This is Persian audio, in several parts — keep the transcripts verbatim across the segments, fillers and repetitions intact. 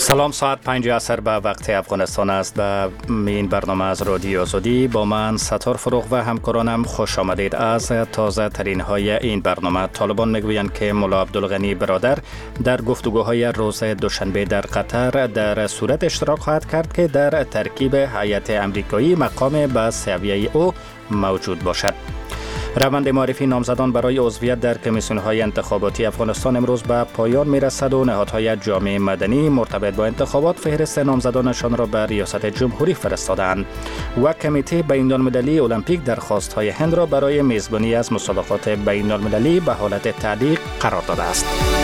سلام، ساعت پنج عصر به وقت افغانستان است. به این برنامه از رادیو آزادی با من ستار فروغ و همکارانم خوش آمدید. از تازه ترین های این برنامه: طالبان میگویند که ملا عبدالغنی برادر در گفتگوهای روز دوشنبه در قطر در صورت اشتراک خواهد کرد که در ترکیب هیئت امریکایی مقام به سویه او موجود باشد. روند معرفی نامزدان برای عضویت در کمیسیون‌های انتخاباتی افغانستان امروز به پایان می‌رسد و نهادهای جامعه مدنی مرتبط با انتخابات فهرست نامزدانشان را به ریاست جمهوری فرستادند و کمیته بین‌المللی المپیک درخواست‌های هند را برای میزبانی از مسابقات بین‌المللی به حالت تعلیق قرار داده است.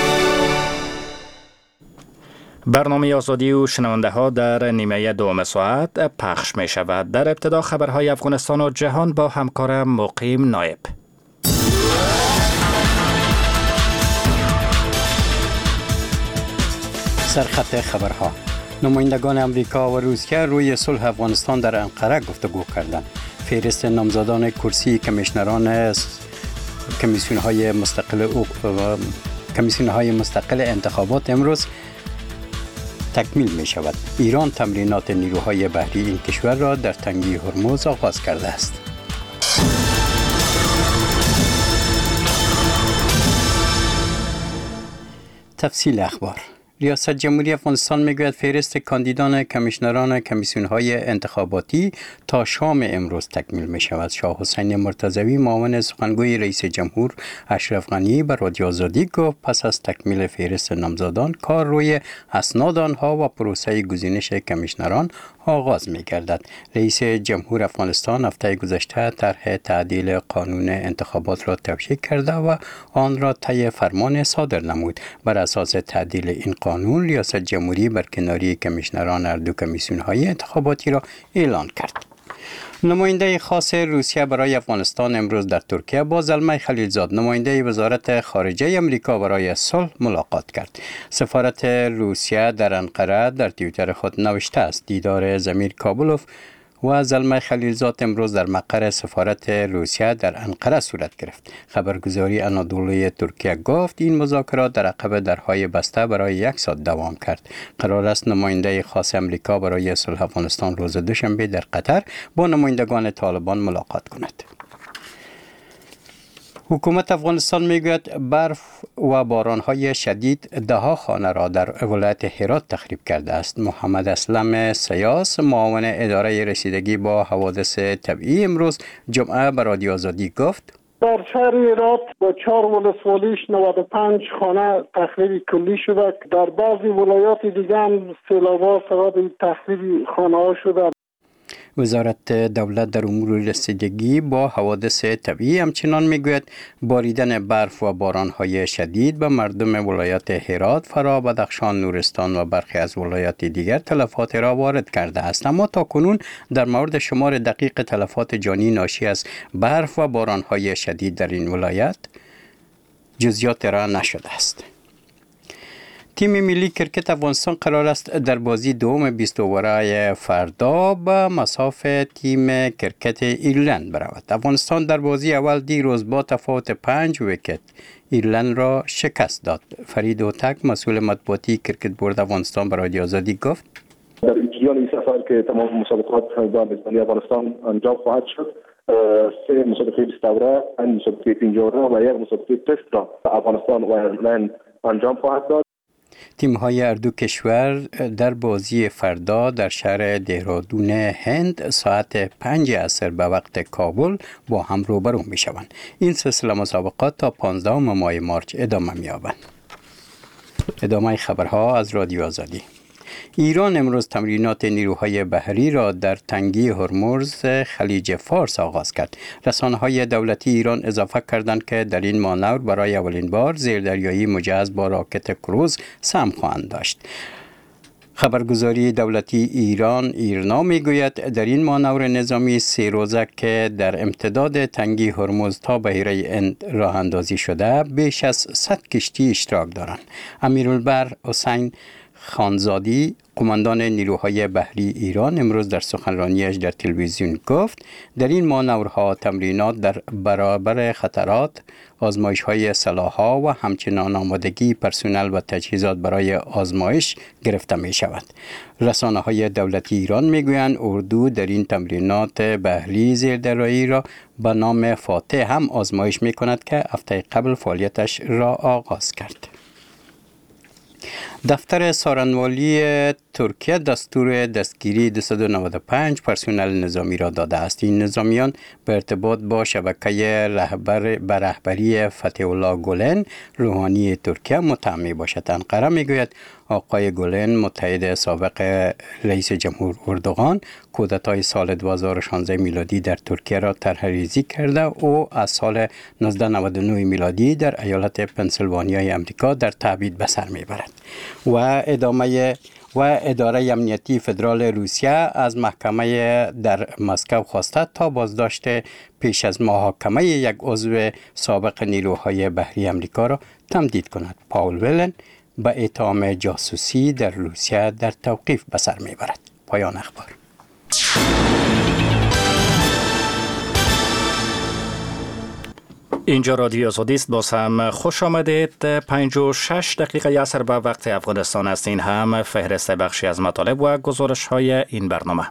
برنامه آزادی و شنونده ها در نیمه دوم ساعت پخش می شود. در ابتدا خبرهای افغانستان و جهان با همکارم مقیم نایب. سرخط خبرها: نمایندگان امریکا و روسیه روی صلح افغانستان در انقره گفتگو کردند. فهرست نامزدان کرسی کمیشنران کمیسیون های مستقل کمیسیون های مستقل انتخابات امروز تکمیل می شود. ایران تمرینات نیروهای بحری این کشور را در تنگه هرمز آغاز کرده است. تفصیل اخبار: ریاست جمهوری افغانستان میگوید فهرست کاندیدان کمیشنران کمیسیون‌های انتخاباتی تا شام امروز تکمیل می شود. شاه حسین مرتضوی معاون سخنگوی رئیس جمهور اشرف غنی به رادیو آزادی گفت پس از تکمیل فهرست نامزدان کار روی اسناد آنها و پروسه گزینش کمیشنران آغاز می گردد. رئیس جمهور افغانستان هفته گذشته طرح تعدیل قانون انتخابات را توشیح کرده و آن را طی فرمان صادر نمود. بر اساس تعدیل این قانون ریاست جمهوری برکناری کمیشنران هر دو کمیسیون‌های انتخاباتی را اعلان کرد. نماینده خاص روسیه برای افغانستان امروز در ترکیه با زلمه خلیلزاد نماینده وزارت خارجه امریکا برای صلح ملاقات کرد. سفارت روسیه در انقره در توییتر خود نوشته است دیدار زمیر کابلوف و زلمه خلیلزاد امروز در مقر سفارت روسیه در انقره صورت گرفت. خبرگزاری آنادولوی ترکیه گفت این مذاکرات در عقب درهای بسته برای یک ساعت دوام کرد. قرار است نماینده خاص امریکا برای صلح افغانستان روز دوشنبه در قطر با نمایندگان طالبان ملاقات کند. حکومت افغانستان میگوید برف و بارانهای شدید ده ها خانه را در ولایت هرات تخریب کرده است. محمد اسلم سیاس معاون اداره رسیدگی با حوادث طبیعی امروز جمعه به رادیو آزادی گفت در شهر هرات با چهار ولسوالیش نود و پنج خانه تخریب کلی شده. در بعضی ولایات دیگر هم سیلاب‌ها سبب تخریب خانه‌ها شده. وزارت دولت در امور رسیدگی با حوادث طبیعی همچنان میگوید باریدن برف و بارانهای شدید به مردم ولایات هرات، فرا، بدخشان، نورستان و برخی از ولایات دیگر تلفات را وارد کرده است، اما تاکنون در مورد شمار دقیق تلفات جانی ناشی از برف و بارانهای شدید در این ولایت جزئیات را نشده است. تیم ملی کرکت افغانستان قرار است در بازی دوم بیست اوورای فردا به مصاف تیم کرکت ایرلند برود. افغانستان در بازی اول دیروز با تفاوت پنج ویکت ایرلند را شکست داد. فرید اوتک مسئول مطبوعاتی کرکت بورد افغانستان به رادیو آزادی گفت در جریان این سفر که تمام مسابقات با میزبانی افغانستان انجام خواهد شد، سه مسابقه بیست اوره، این مسابقه پنج اوره و یک مسابقه تست را افغانستان و ایرلند انجام خواهد داد. تیم های هر دو کشور در بازی فردا در شهر دهرادون هند ساعت پنج عصر به وقت کابل با هم روبرو می شوند. این سلسله مسابقات تا پانزدهم ماه مارچ ادامه می یابند. ادامه خبرها از رادیو آزادی. ایران امروز تمرینات نیروهای بحری را در تنگه هرمز خلیج فارس آغاز کرد. رسانه‌های دولتی ایران اضافه کردند که در این مانور برای اولین بار زیردریایی مجهز با راکت کروز سهم خواهند داشت. خبرگزاری دولتی ایران ایرنا میگوید در این مانور نظامی سه روزه که در امتداد تنگه هرمز تا بحیره هند راه اندازی شده بیش از صد کشتی اشتراک دارند. امیرالبر حسین خانزادی قماندان نیروهای بحری ایران امروز در سخنرانیش در تلویزیون گفت در این مانورها تمرینات در برابر خطرات، آزمایش‌های سلاح‌ها و همچنان آمادگی پرسنل و تجهیزات برای آزمایش گرفته می‌شود. رسانه‌های دولتی ایران می‌گویند اردو در این تمرینات بحری زیردریایی را به نام فاتح هم آزمایش می‌کند که هفته قبل فعالیتش را آغاز کرد. دفتر سارنوالی ترکیه دستور دستگیری دویست و نود و پنج پرسنل نظامی را داده است. این نظامیان به ارتباط با شبکه رهبر به رهبری فتح الله گلن روحانی ترکیه متهم می باشد. انقره می گوید آقای گلن متحد سابق رئیس جمهور اردوغان کودتای سال دو هزار و شانزده میلادی در ترکیه را طرح‌ریزی کرده. او از سال نوزده صد و نود و نه میلادی در ایالت پنسیلوانیای امریکا در تبعید به سر میبرد. و ادامه و اداره امنیتی فدرال روسیه از محکمه در مسکو خواسته تا بازداشت پیش از محاکمه یک عضو سابق نیروهای بحری امریکا را تمدید کند. پاول ولن به اتهام جاسوسی در روسیه در توقیف به سر میبرد. پایان اخبار. اینجا رادیو آزادی است. باز هم خوش آمدید. پنج و شش دقیقه عصر به وقت افغانستان است. این هم فهرست بخشی از مطالب و گزارش های این برنامه.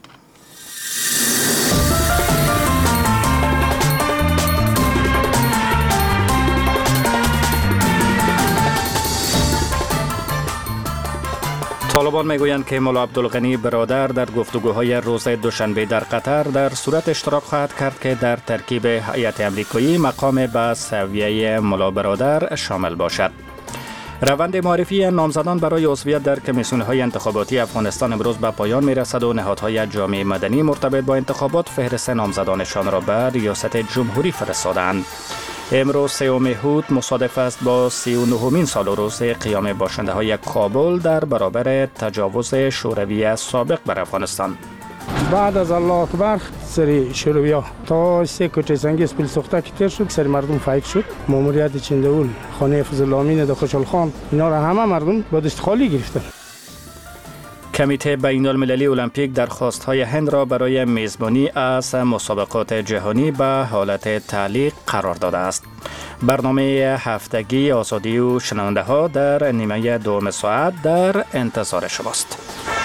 طالبان میگویند که مولا عبدالغنی برادر در گفتگوهای روز دوشنبه در قطر در صورت اشتراک خواهد کرد که در ترکیب هیئت امریکایی مقام به سویه مولا برادر شامل باشد. روند معرفی نامزدان برای عضویت در کمیسیون‌های انتخاباتی افغانستان امروز به پایان می‌رسد و نهادهای جامعه مدنی مرتبط با انتخابات فهرست نامزدانشان را به ریاست جمهوری فرستادند. امروز سوم هود مصادف است با سی و نهمین سال روز قیام باشنده‌های کابل در برابر تجاوز شوروی سابق بر افغانستان. بعد از الله اکبر سری شورویا تا سه کوچه سنگیز پیل سوخته که تیر شد، سری مردم فایق شد. ماموریت چندول، خانه فضل امین د خوشحال خان، اینا را همه مردم با دست خالی گرفتن. کمیته بین المللی المپیک درخواست‌های هند را برای میزبانی از مسابقات جهانی به حالت تعلیق قرار داده است. برنامه هفتگی آزادی و شنونده ها در نیمه دوم ساعت در انتظار شماست.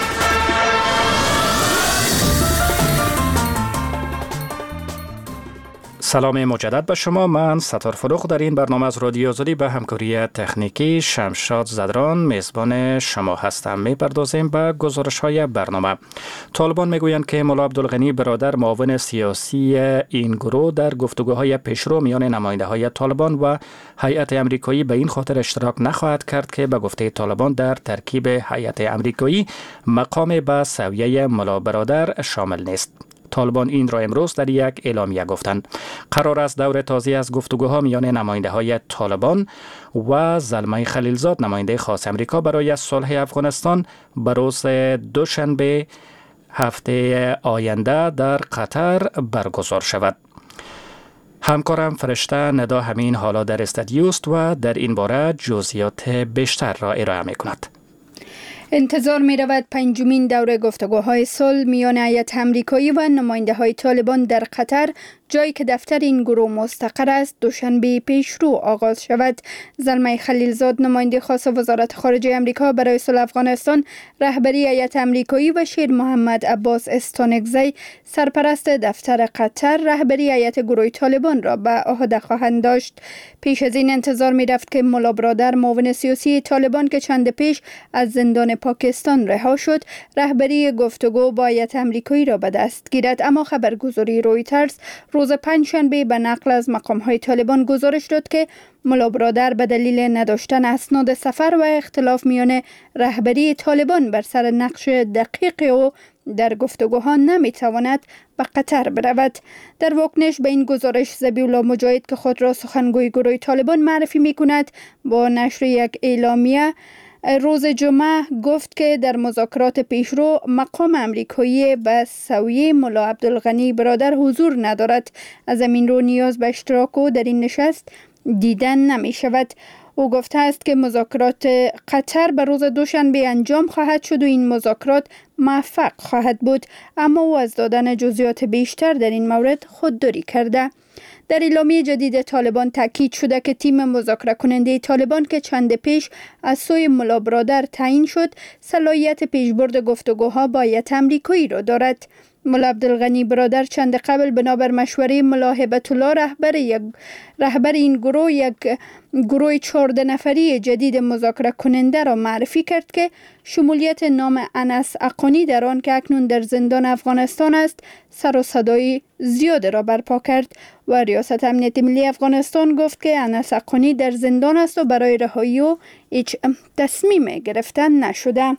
سلام مجدد به شما. من ستار فروغ در این برنامه از رادیو آزادی به همکاری تکنیکی شمشاد زدران میزبان شما هستم. میپردازیم به گزارش های برنامه. طالبان میگویند که مولا عبدالغنی برادر معاون سیاسی این گروه در گفتگوهای پیشرو میان نماینده های طالبان و هیئت امریکایی به این خاطر اشتراک نخواهد کرد که به گفته طالبان در ترکیب هیئت امریکایی مقام به سویه مولا برادر شامل نیست. طالبان این را امروز در یک اعلامیه گفتند. قرار است دور تازه از گفتگوها میان نماینده های طالبان و زلمه خلیلزاد نماینده خاص امریکا برای صلح افغانستان به روز دوشنبه هفته آینده در قطر برگزار شود. همکارم فرشته ندا همین حالا در استودیو است و در این باره جزئیات بیشتر را ارائه می کند. انتظار می رود پنجمین دوره گفتگوهای صلح میان هیئت امریکایی و نماینده های طالبان در قطر، جایی که دفتر این گروه مستقر است، دوشنبه پیشرو آغاز شود. زلمه خلیلزاد نماینده خاص وزارت خارجه امریکا برای صلح افغانستان، رهبری هیئت امریکایی و شیر محمد عباس استانکزی سرپرست دفتر قطر رهبری هیئت گروه طالبان را به عهده خواهند داشت. پیش از این انتظار می رفت که مولا برادر معاون سیاسی طالبان که چند پیش از زندان پاکستان رها شد، رهبری گفتگو با هیئت امریکایی را به دست گیرد، اما خبرگزاری رویترز روز پنجشنبه به نقل از مقام‌های طالبان گزارش داد که مولا برادر به دلیل نداشتن اسناد سفر و اختلاف میان رهبری طالبان بر سر نقش دقیق او در گفتگوها نمیتواند به قطر برود. در واکنش به این گزارش، ذبیح الله مجاهد که خود را سخنگوی گروه طالبان معرفی میکند، با نشر یک اعلامیه روز جمعه گفت که در مذاکرات پیشرو مقام امریکایی به سویه مولا عبدالغنی برادر حضور ندارد. از همین رو نیاز به اشتراک او در این نشست دیدن نمی شود. او گفته است که مذاکرات قطر به روز دوشنبه انجام خواهد شد و این مذاکرات موفق خواهد بود، اما او از دادن جزئیات بیشتر در این مورد خودداری کرده. در اعلامیه جدید طالبان تاکید شده که تیم مذاکره کننده طالبان که چند پیش از سوی ملا برادر تعیین شد، صلاحیت پیشبرد گفتگوها با هیئت آمریکایی را دارد. ملا عبدالغنی برادر چند قبل بنابر مشوره ملا هبت الله رهبر یک رهبر این گروه یک گروه چهارده نفری جدید مذاکره کننده را معرفی کرد که شمولیت نام انس اقانی در آن که اکنون در زندان افغانستان است سر و صدای زیاد را برپا کرد و ریاست امنیت ملی افغانستان گفت که انس اقانی در زندان است و برای رهایی او هیچ تصمیم گرفتن نشده.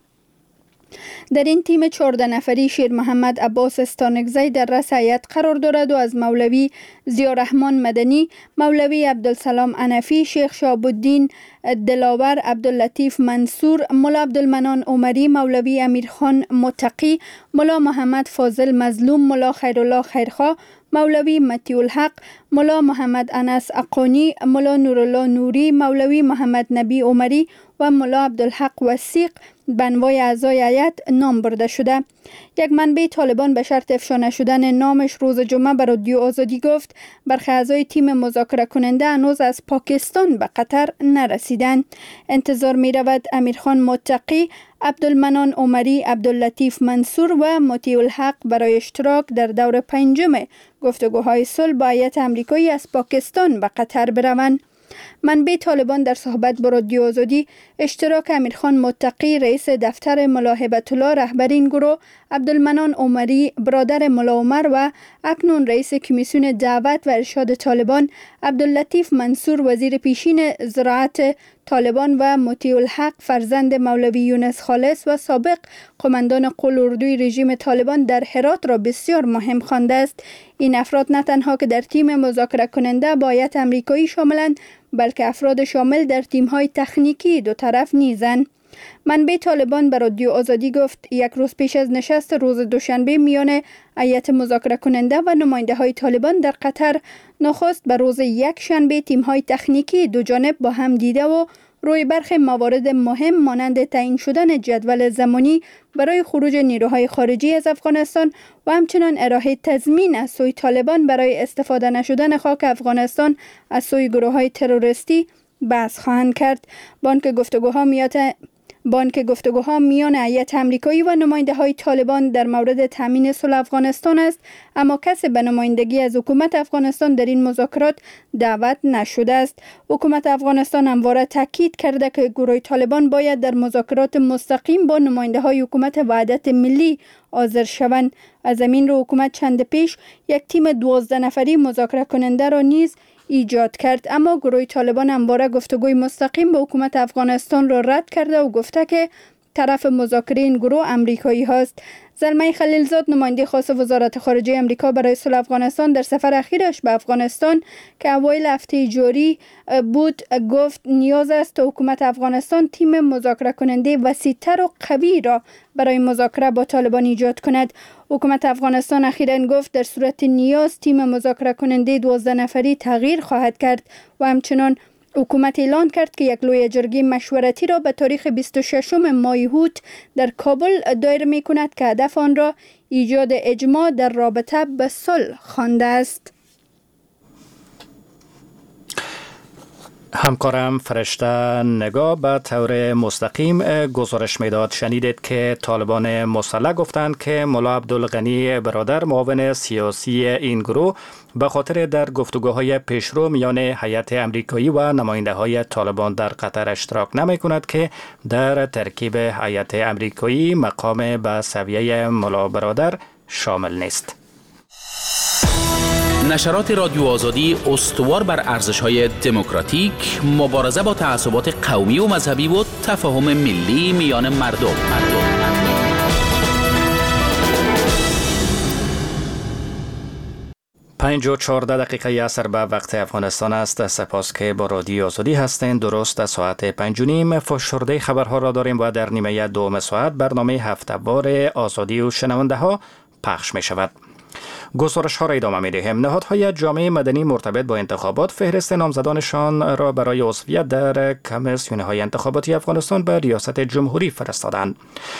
در این تیم چهارده نفری شیر محمد عباس استانکزی در رأس هیئت قرار دارد و از مولوی ضیاءالرحمن مدنی، مولوی عبدالسلام انفی، شیخ شهاب الدین دلاور، عبداللطیف منصور، ملا عبدالمنان عمری، مولوی امیرخان متقی، ملا محمد فاضل مظلوم، ملا خیرالله خیرخواه، مولوی مطیع الحق، ملا محمد انس اقانی، ملا نورالله نوری، مولوی محمد نبی عمری و ملا عبدالحق وثیق به انواع اعضای هیئت نام برده شده. یک منبع طالبان به شرط افشا نشدن نامش روز جمعه به رادیو آزادی گفت برخی اعضای تیم مذاکره کننده هنوز از پاکستان به قطر نرسیدند. انتظار می رود امیرخان متقی، عبدالمنان عمری، عبداللطیف منصور و مطیع الحق برای اشتراک در دور پنجم گفتگوهای صلح با هیئت آمریکایی از پاکستان به قطر بروند. منبع طالبان در صحبت با رادیو آزادی اشتراک امیرخان متقی رئیس دفتر ملا هبت الله رهبر این گروه، عبدالمنان عمری برادر ملا عمر و اکنون رئیس کمیسیون دعوت و ارشاد طالبان، عبداللطیف منصور وزیر پیشین زراعت طالبان و مطیع الحق فرزند مولوی یونس خالص و سابق قماندان قول اردوی رژیم طالبان در هرات را بسیار مهم خوانده است. این افراد نه تنها که در تیم مذاکره کننده با هیئت آمریکایی شاملند، بلکه افراد شامل در تیم‌های تکنیکی دو طرف نیزند. منبع طالبان به رادیو آزادی گفت یک روز پیش از نشست روز دوشنبه میان هیئت مذاکره کننده و نماینده های طالبان در قطر، نخست به روز یک شنبه تیم‌های تکنیکی دو جانب با هم دیده و روی برخی موارد مهم مانند تعیین شدن جدول زمانی برای خروج نیروهای خارجی از افغانستان و همچنان ارائه تضمین از سوی طالبان برای استفاده نشدن خاک افغانستان از سوی گروه‌های تروریستی بحث خواهند کرد. بانک گفتگوها میاد بانک گفتگوها میان هیئت آمریکایی و نماینده های طالبان در مورد تامین صلح افغانستان است، اما کسی به نمایندگی از حکومت افغانستان در این مذاکرات دعوت نشده است. حکومت افغانستان همواره تاکید کرده که گروه طالبان باید در مذاکرات مستقیم با نماینده های حکومت وحدت ملی حاضر شوند. از همین رو حکومت چند پیش یک تیم دوازده نفری مذاکره کننده را نیز ایجاد کرد، اما گروه طالبان همواره گفتگوی مستقیم با حکومت افغانستان را رد کرده و گفته که طرف مذاکره این گروه آمریکایی هست. زلمه خلیلزاد نماینده خاص وزارت خارجه آمریکا برای صلح افغانستان در سفر اخیرش به افغانستان که اوایل هفته جاری بود گفت نیاز است تا حکومت افغانستان تیم مذاکره کننده وسیع‌تر و قوی را برای مذاکره با طالبان ایجاد کند. حکومت افغانستان اخیراً گفت در صورت نیاز تیم مذاکره کننده دوازده نفری تغییر خواهد کرد و همچنان حکومت اعلان کرد که یک لوی جرگه مشورتی را به تاریخ بیست و ششم ماه هوت در کابل دایر می کند که هدف آن را ایجاد اجماع در رابطه به صلح خوانده است. همکارم فرشته نگاه به طور مستقیم گزارش میداد. شنیدید که طالبان مسلح گفتند که ملا عبدالغنی برادر معاون سیاسی این گروه به خاطر در گفتگوهای پیشرو میان هیئت آمریکایی و نماینده های طالبان در قطر اشتراک نمی کند که در ترکیب هیئت آمریکایی مقام به سویه ملا برادر شامل نیست. نشرات رادیو آزادی استوار بر ارزش‌های دموکراتیک، مبارزه با تعصبات قومی و مذهبی و تفاهم ملی میان مردم. مردم. پنج و چهارده دقیقه عصر به وقت افغانستان است. سپاس که با رادیو آزادی هستند. درست ساعت پنج و نیم فشرده خبرها را داریم و در نیمه دوم ساعت برنامه هفته‌وار آزادی و شنونده ها پخش می شود. گزارش ها را ادامه می دهیم. نهادهای جامعه مدنی مرتبط با انتخابات فهرست نامزدانشان را برای عضویت در کمیسیون های انتخاباتی افغانستان به ریاست جمهوری فرستادند.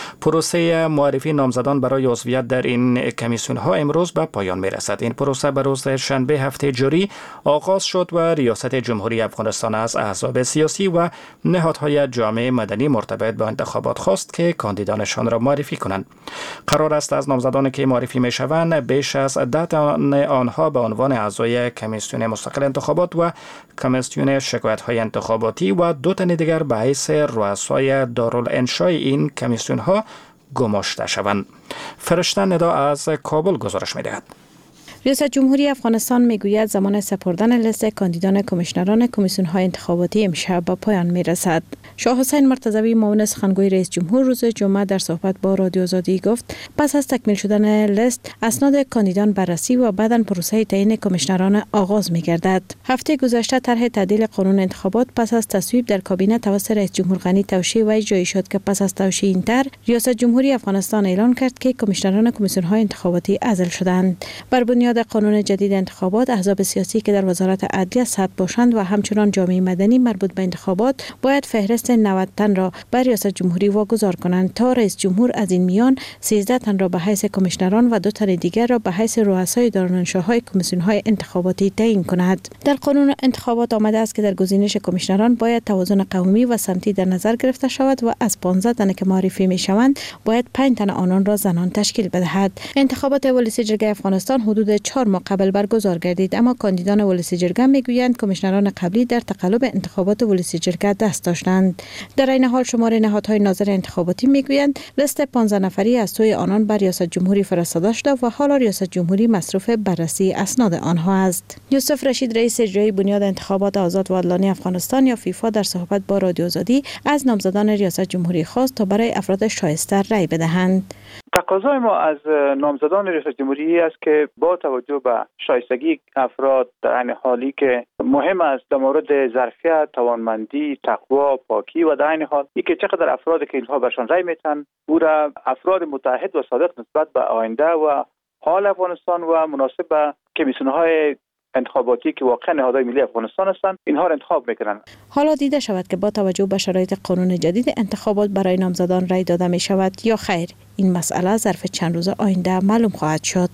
پروسه معرفی نامزدان برای عضویت در این کمیسیون ها امروز به پایان می رسد. این پروسه به روز شنبه هفته جاری آغاز شد و ریاست جمهوری افغانستان از احزاب سیاسی و نهادهای جامعه مدنی مرتبط با انتخابات خواست که کاندیدانشان را معرفی کنند. قرار است از نامزدانی که معرفی می شوند بیش از ده تن آنها به عنوان اعضای کمیسیون مستقل انتخابات و کمیسیون شکایت‌های انتخاباتی و دو تن دیگر به حیث رؤسای دارالانشای این کمیسیون ها گماشته شوند. فرشته ندا از کابل گزارش می‌دهد. ریاست جمهوری افغانستان میگوید زمان سپردن لیست کاندیدان کمیشنران کمیسیون های انتخاباتی امشب به پایان میرسد. شاه حسین مرتضوی معاون سخنگوی رئیس جمهور روز جمعه در صحبت با رادیو آزادی گفت پس از تکمیل شدن لیست اسناد کاندیدان بررسی و بعداً پروسه تعیین کمیشنران آغاز میگردد. هفته گذشته طرح تعدیل قانون انتخابات پس از تصویب در کابینه توسط رئیس جمهور غنی توشیح و اجرایی شد که پس از توشیح این طرح ریاست جمهوری افغانستان اعلان کرد که کمیشنران کمیسیون های انتخاباتی عزل شدند. بر بنیاد قانون جدید انتخابات احزاب سیاسی که در وزارت عدلیه ثبت باشند و همچنان جامعه مدنی مربوط به انتخابات باید فهرست نود تن را به ریاست جمهوری واگذار کنند تا رئیس جمهور از این میان سیزده تن را به حیث کمیشنران و دو تن دیگر را به حیث رؤسای دارالانشاهای کمیسیون‌های انتخاباتی تعیین کند. در قانون انتخابات آمده است که در گزینش کمیشنران باید توازن قومی و سمتی در نظر گرفته شود و از پانزده تن که معرفی می‌شوند باید پنج تن آنان را زنان تشکیل بدهد. انتخابات ولسی جرگه افغانستان حدود چهار ماه قبل برگزار گردید، اما کاندیدان ولسی جرگه میگویند کمیشنران قبلی در تقلب انتخابات ولسی جرگه دست داشتند. در این حال شمار نهادهای ناظر انتخاباتی میگویند لیست پانزده نفری از سوی آنان بر ریاست جمهوری فرستاده شده و حالا ریاست جمهوری مصروف بررسی اسناد آنها است. یوسف رشید رئیس اجرایی بنیاد انتخابات آزاد و عادلانه افغانستان یا فیفا در صحبت با رادیو آزادی از نامزدان ریاست جمهوری خواست تا برای افراد شایسته رأی بدهند. تقاضای ما از نامزدان ریاست جمهوری است که با توجه به شایستگی افراد در این حالی که مهم است در مورد ظرفیت، توانمندی، تقوا، پاکی و در این حال اینکه چقدر افرادی که اینها برشان رای میتن او را افراد متحد و صادق نسبت به آینده و حال افغانستان و مناسب به کمیسیون‌های انتخاباتی که واقعا نهادهای ملی افغانستان هستند اینها را انتخاب میکنند. حالا دیده شود که با توجه به شرایط قانون جدید انتخابات برای نامزدان رای داده می شود یا خیر. این مسئله ظرف چند روز آینده معلوم خواهد شد.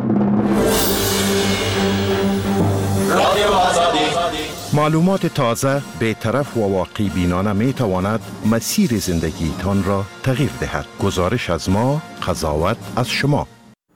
معلومات تازه، بی‌طرف و واقعی بینانه می تواند مسیر زندگیتان را تغییر دهد. گزارش از ما، قضاوت از شما.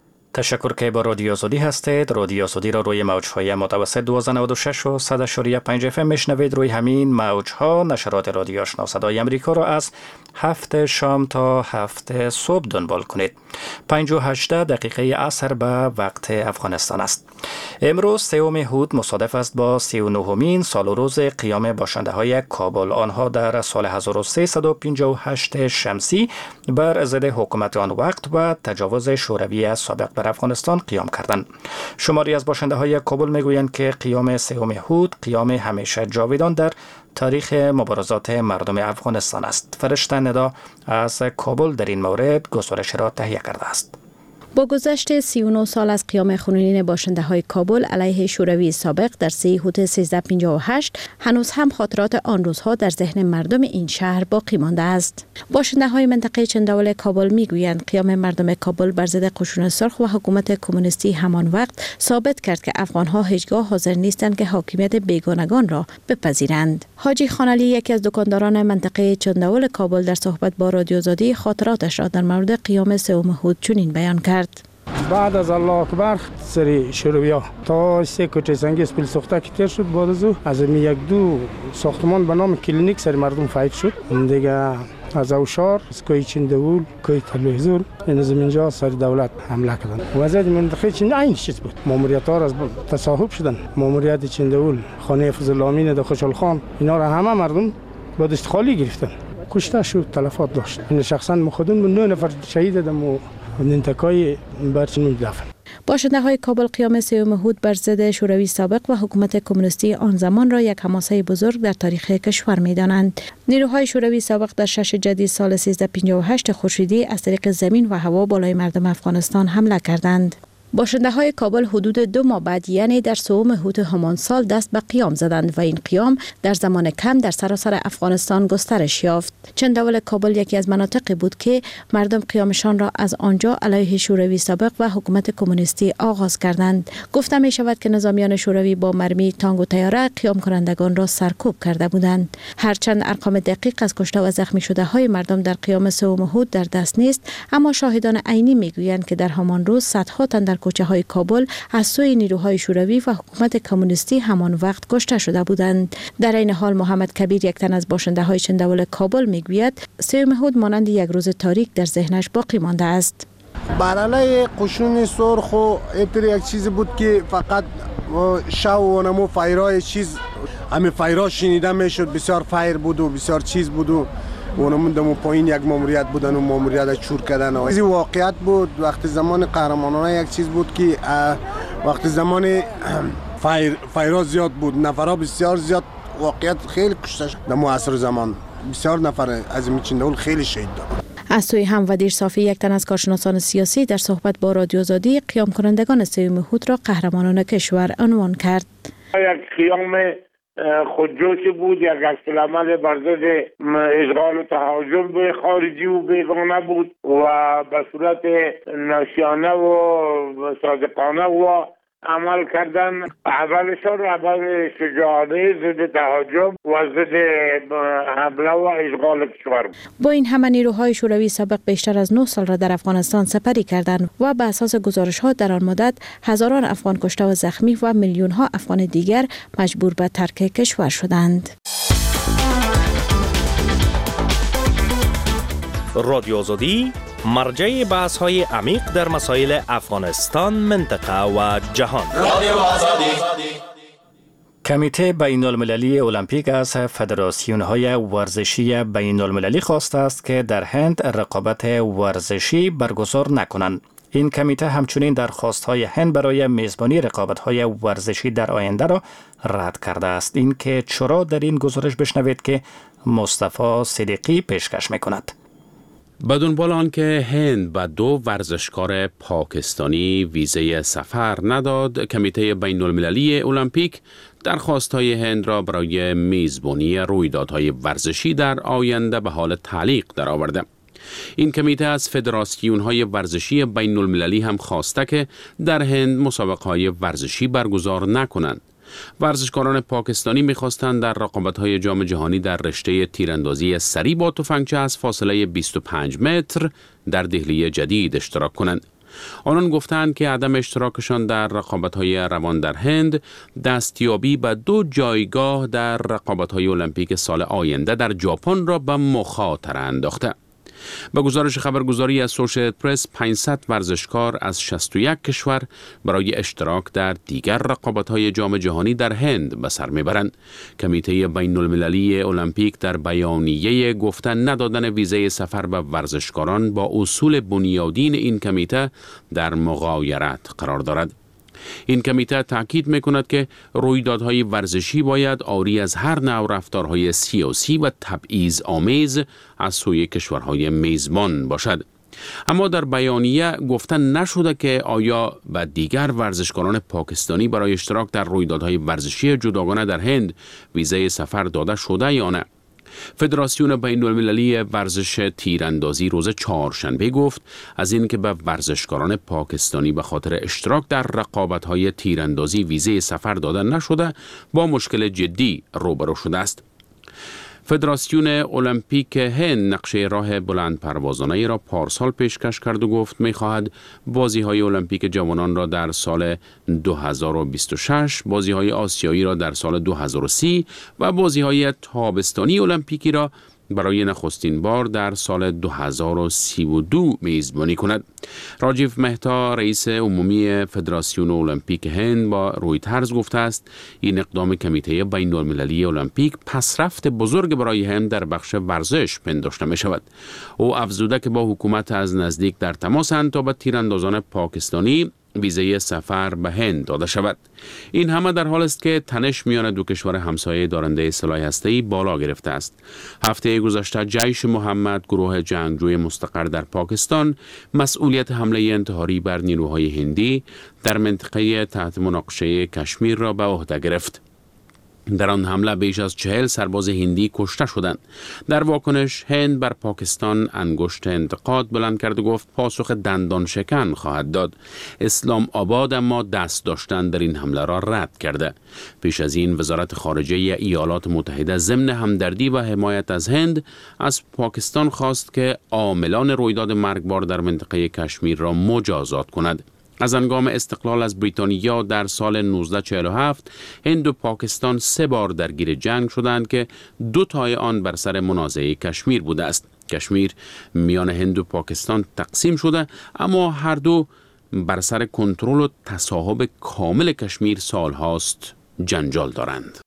تشکر که با رادیو آزادی هستید. رادیو آزادی را روی موج‌های متوسط دویست و نود و شش و صد و پنج اف ام میشنوید. روی همین موج‌ها نشرات رادیو آشنا صدای امریکا را از هفت شام تا هفت صبح دنبال کنید. پنج و هجده دقیقه عصر به وقت افغانستان است. امروز سوم هود مصادف است با سی و نهمین سال و روز قیام باشنده های کابل. آنها در سال هزار و سیصد و پنجاه و هشت شمسی بر ضد حکومت آن وقت و تجاوز شوروی سابق بر افغانستان قیام کردند. شماری از باشنده های کابل میگویند که قیام سوم هود قیام همیشه جاویدان در تاریخ مبارزات مردم افغانستان است. فرشته ندا از کابل در این مورد گزارش را تهیه کرده است. با گذشت سی و نه سال از قیام خونین باشنده های کابل علیه شوروی سابق در سه هود سیزده و پنجاه و هشت هنوز هم خاطرات آن روزها در ذهن مردم این شهر باقی مانده است. باشنده های منطقه چنداول کابل میگویند قیام مردم کابل بر ضد قشون سرخ و حکومت کمونیستی همان وقت ثابت کرد که افغانها هیچگاه حاضر نیستند که حاکمیت بیگانگان را بپذیرند. حاجی خانعلی یکی از دکانداران منطقه چنداول کابل در صحبت با رادیو آزادی خاطراتش را در مورد قیام سوم هود چنین بیان کرد. بعد از الله اکبر سری شروعیا تا سه کوچه سنگی اسپیل سوخته که تیر شد. بعد از او از می یک دو ساختمان به نام کلینیک سری مردم فایت شد دیگه. از اوشار از کوی چندول کوی تلویزیون این از اینجا سر دولت حمله کردن. وضعیت منطقه چند این چیز بود. ماموریت ها از تصاحب شدن. ماموریت چندول، خانه فضل الامین د خوشحال خان، اینا را همه مردم بعدش خالی گرفتن. کشته شد، تلفات داشت. این شخصا مخدون نه نفر شهید دادم و ننتکای برچنون دفن. باشنده های کابل قیام سوم هود بر ضد شوروی سابق و حکومت کمونیستی آن زمان را یک حماسه بزرگ در تاریخ کشور می‌دانند. نیروهای شوروی سابق در شش جدید سال سیزده و پنجاه و هشت خورشیدی از طریق زمین و هوا بالای مردم افغانستان حمله کردند. باشنده های کابل حدود دو ماه بعد یعنی در سوم هوت همان سال دست به قیام زدند و این قیام در زمان کم در سراسر افغانستان گسترش یافت. چنداول کابل یکی از مناطقی بود که مردم قیامشان را از آنجا علیه شوروی سابق و حکومت کمونیستی آغاز کردند. گفته می شود که نظامیان شوروی با مرمی، تانک و طیاره قیام کنندگان را سرکوب کرده بودند. هرچند ارقام دقیق از کشته و زخمی شده های مردم در قیام سوم هوت در دست نیست، اما شاهدان عینی می گویند که در همان روز صدها تن در کوچه های کابل از سوی نیروهای شوروی و حکومت کمونیستی همان وقت کشته شده بودند. در این حال محمد کبیر، یک تن از باشنده های چنداول کابل، میگوید سوم هوت مانند یک روز تاریک در ذهنش باقی مانده است. برای قشون سرخ و اینطور یک چیزی بود که فقط شو و نمو فایرای چیز همه فایرها شنیده میشد، بسیار فایر بود و بسیار چیز بود و اونمون دمو پایین یک ماموریت بودن و ماموریت چور کردن. این واقعیت بود. وقت زمان قهرمانانه یک چیز بود که وقت زمان فایر فایرها زیاد بود، نفرها بسیار زیاد، واقعیت خیلی کشته شد. دمو عصر زمان بسیار نفر از این چنداول خیلی شهید داد. از سوی هم ودیر صافی، یک تن از کارشناسان سیاسی، در صحبت با رادیو آزادی قیام کنندگان سوم هوت را قهرمانان کشور عنوان کرد. یک قیام خودجوشی بود، یک عکس‌العمل بر ضد اشغال و تهاجم به خارجی و بیگانه بود و به صورت ناشیانه و صادقانه و عمل کردن. اولشان اول شجاعانه ضد تهاجم و ضد حمله و اشغال کشور بود. با این همه نیروهای شوروی سابق بیشتر از نه سال را در افغانستان سپری کردند و به اساس گزارش ها در آن مدت هزاران افغان کشته و زخمی و میلیون ها افغان دیگر مجبور به ترک کشور شدند. رادیو آزادی مرجع بحث های عمیق در مسائل افغانستان، منطقه و جهان. رادیو آزادی. کمیته بین المللی المپیک از فدراسیون های ورزشی بین المللی خواسته است که در هند رقابت ورزشی برگزار نکنند. این کمیته همچنین درخواست های هند برای میزبانی رقابت های ورزشی در آینده را رد کرده است. این که چرا در این گزارش بشنوید که مصطفی صدیقی پیشکش میکند. به دنبال آنکه هند به دو ورزشکار پاکستانی ویزه سفر نداد، کمیته بین المللی المپیک درخواست‌های هند را برای میزبانی رویدادهای ورزشی در آینده به حال تعلیق درآورده. این کمیته از فدراسیون‌های ورزشی بین المللی هم خواسته که در هند مسابقه‌های ورزشی برگزار نکنند. ورزشکاران پاکستانی می‌خواستند در رقابت‌های جام جهانی در رشته تیراندازی سری با تفنگچه از فاصله بیست و پنج متر در دهلی جدید اشتراک کنند. آنان گفتند که عدم اشتراکشان در رقابت‌های روان در هند دستیابی به دو جایگاه در رقابت‌های المپیک سال آینده در ژاپن را به مخاطره انداخته. به گزارش خبرگزاری اسوسییتد پرس، پانصد ورزشکار از شصت و یک کشور برای اشتراک در دیگر رقابت‌های جام جهانی در هند به سر میبرند. کمیته بین المللی المپیک در بیانیه گفتن ندادن ویزه سفر به ورزشکاران با اصول بنیادین این کمیته در مغایرت قرار دارد. این کمیته تاکید میکند که رویدادهای ورزشی باید عاری از هر نوع رفتارهای سیاسی و تبعیض آمیز از سوی کشورهای میزبان باشد. اما در بیانیه گفتن نشده که آیا به دیگر ورزشکاران پاکستانی برای اشتراک در رویدادهای ورزشی جداگانه در هند ویزه سفر داده شده یا نه. فدراسیون بین المللی ورزش تیراندازی روز چهارشنبه گفت از این که به ورزشکاران پاکستانی به خاطر اشتراک در رقابت‌های تیراندازی ویزه سفر داده نشده با مشکل جدی روبرو شده است. فدراسیون المپیک هند نقشه راه بلند پروازانه را پارسال پیشکش کرد و گفت می‌خواهد بازی‌های المپیک جوانان را در سال دو هزار و بیست و شش، بازی‌های آسیایی را در سال دو هزار و سی و بازی‌های تابستانی المپیکی را برای نخستین بار در سال دو هزار و سی و دو میزبانی کند. راجیو مهتا، رئیس عمومی فدراسیون المپیک هند، با رویترز گفته است این اقدام کمیته بین المللی المپیک پسرفت بزرگ برای هند در بخش ورزش پنداشته می شود. او افزوده که با حکومت از نزدیک در تماسند تا به تیراندازان پاکستانی ویزه سفر به هند داده شود. این همه در حال است که تنش میان دو کشور همسایه دارنده سلاح هسته‌ای بالا گرفته است. هفته گذشته جیش محمد، گروه جنگجوی مستقر در پاکستان، مسئولیت حمله انتحاری بر نیروهای هندی در منطقه تحت مناقشه کشمیر را به عهده گرفت. در آن حمله بیش از چهل سرباز هندی کشته شدند. در واکنش هند بر پاکستان انگشت انتقاد بلند کرد و گفت پاسخ دندان شکن خواهد داد. اسلام آباد اما دست داشتن در این حمله را رد کرده. پیش از این وزارت خارجه ایالات متحده ضمن همدردی و حمایت از هند از پاکستان خواست که عاملان رویداد مرگبار در منطقه کشمیر را مجازات کند. از هنگام استقلال از بریتانیا در سال نوزده چهل و هفت هند و پاکستان سه بار درگیر جنگ شدند که دو تای آن بر سر منازعه کشمیر بوده است. کشمیر میان هند و پاکستان تقسیم شده، اما هر دو بر سر کنترل و تصاحب کامل کشمیر سالهاست جنجال دارند.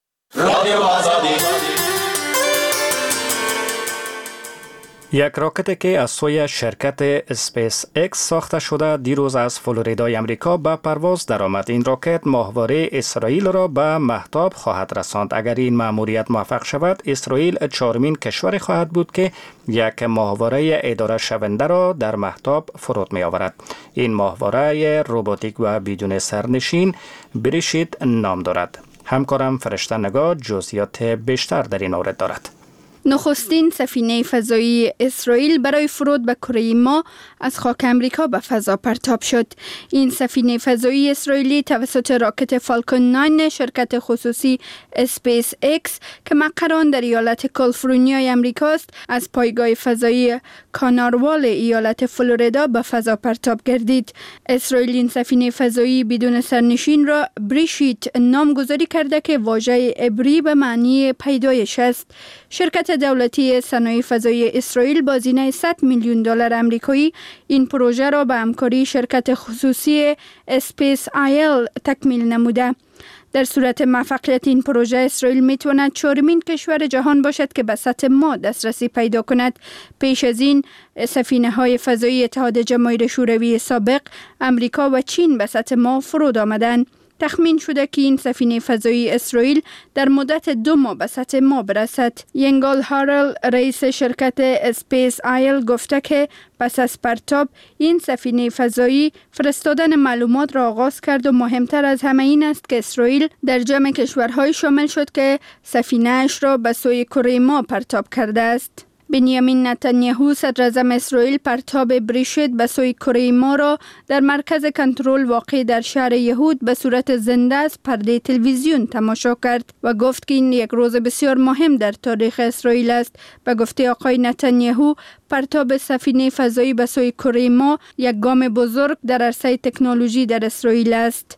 یک راکتی که از سوی شرکت اسپیس اکس ساخته شده دیروز از فلوریدای امریکا به پرواز درآمد. این راکت ماهواره اسرائیل را به مهتاب خواهد رساند. اگر این مأموریت موفق شود، اسرائیل چهارمین کشور خواهد بود که یک ماهواره اداره شونده را در مهتاب فرود می آورد. این ماهواره روباتیک و بدون سرنشین بریشید نام دارد. همکارم فرشته نگاه جزئیات بیشتر در این مورد دارد. نخستین سفینه فضایی اسرائیل برای فرود به کره ماه از خاک امریکا به فضا پرتاب شد. این سفینه فضایی اسرائیلی توسط راکت فالکون نه شرکت خصوصی اسپیس اکس که مقر آن در ایالت کالیفرنیای امریکا است، از پایگاه فضایی کاناروال ایالت فلوریدا به فضا پرتاب گردید. اسرائیل این سفینه فضایی بدون سرنشین را بریشیت نامگذاری کرده که واژه عبری به معنی پیدایش است. شرکت دولتی صنایع فضایی اسرائیل با هزینه صد میلیون دلار آمریکایی این پروژه را به همکاری شرکت خصوصی اسپیس آیل تکمیل نموده. در صورت موفقیت این پروژه، اسرائیل میتواند چهارمین کشور جهان باشد که به سطح ماه دسترسی پیدا کند. پیش از این سفینه های فضایی اتحاد جماهیر شوروی سابق، امریکا و چین به سطح ماه فرود آمدند. تخمین شده که این سفینه فضایی اسرائیل در مدت دو ماه به سطح ماه برسد. ینگال هارل، رئیس شرکت اسپیس آیل، گفته که پس از پرتاب این سفینه فضایی فرستادن معلومات را آغاز کرد و مهمتر از همه این است که اسرائیل در جمع کشورهای شامل شد که سفینه اش را به سوی کره ماه پرتاب کرده است. بنیامین نتانیاهو، صدر اعظم اسرائیل، پرتاب بریشید به سوی کره ماه را در مرکز کنترل واقع در شهر یهود به صورت زنده از پرده تلویزیون تماشا کرد و گفت که این یک روز بسیار مهم در تاریخ اسرائیل است. به گفته آقای نتانیاهو، پرتاب سفینه فضایی به سوی کره ماه یک گام بزرگ در عرصه تکنولوژی در اسرائیل است.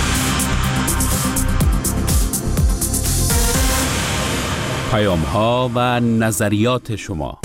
پیام ها و نظریات شما.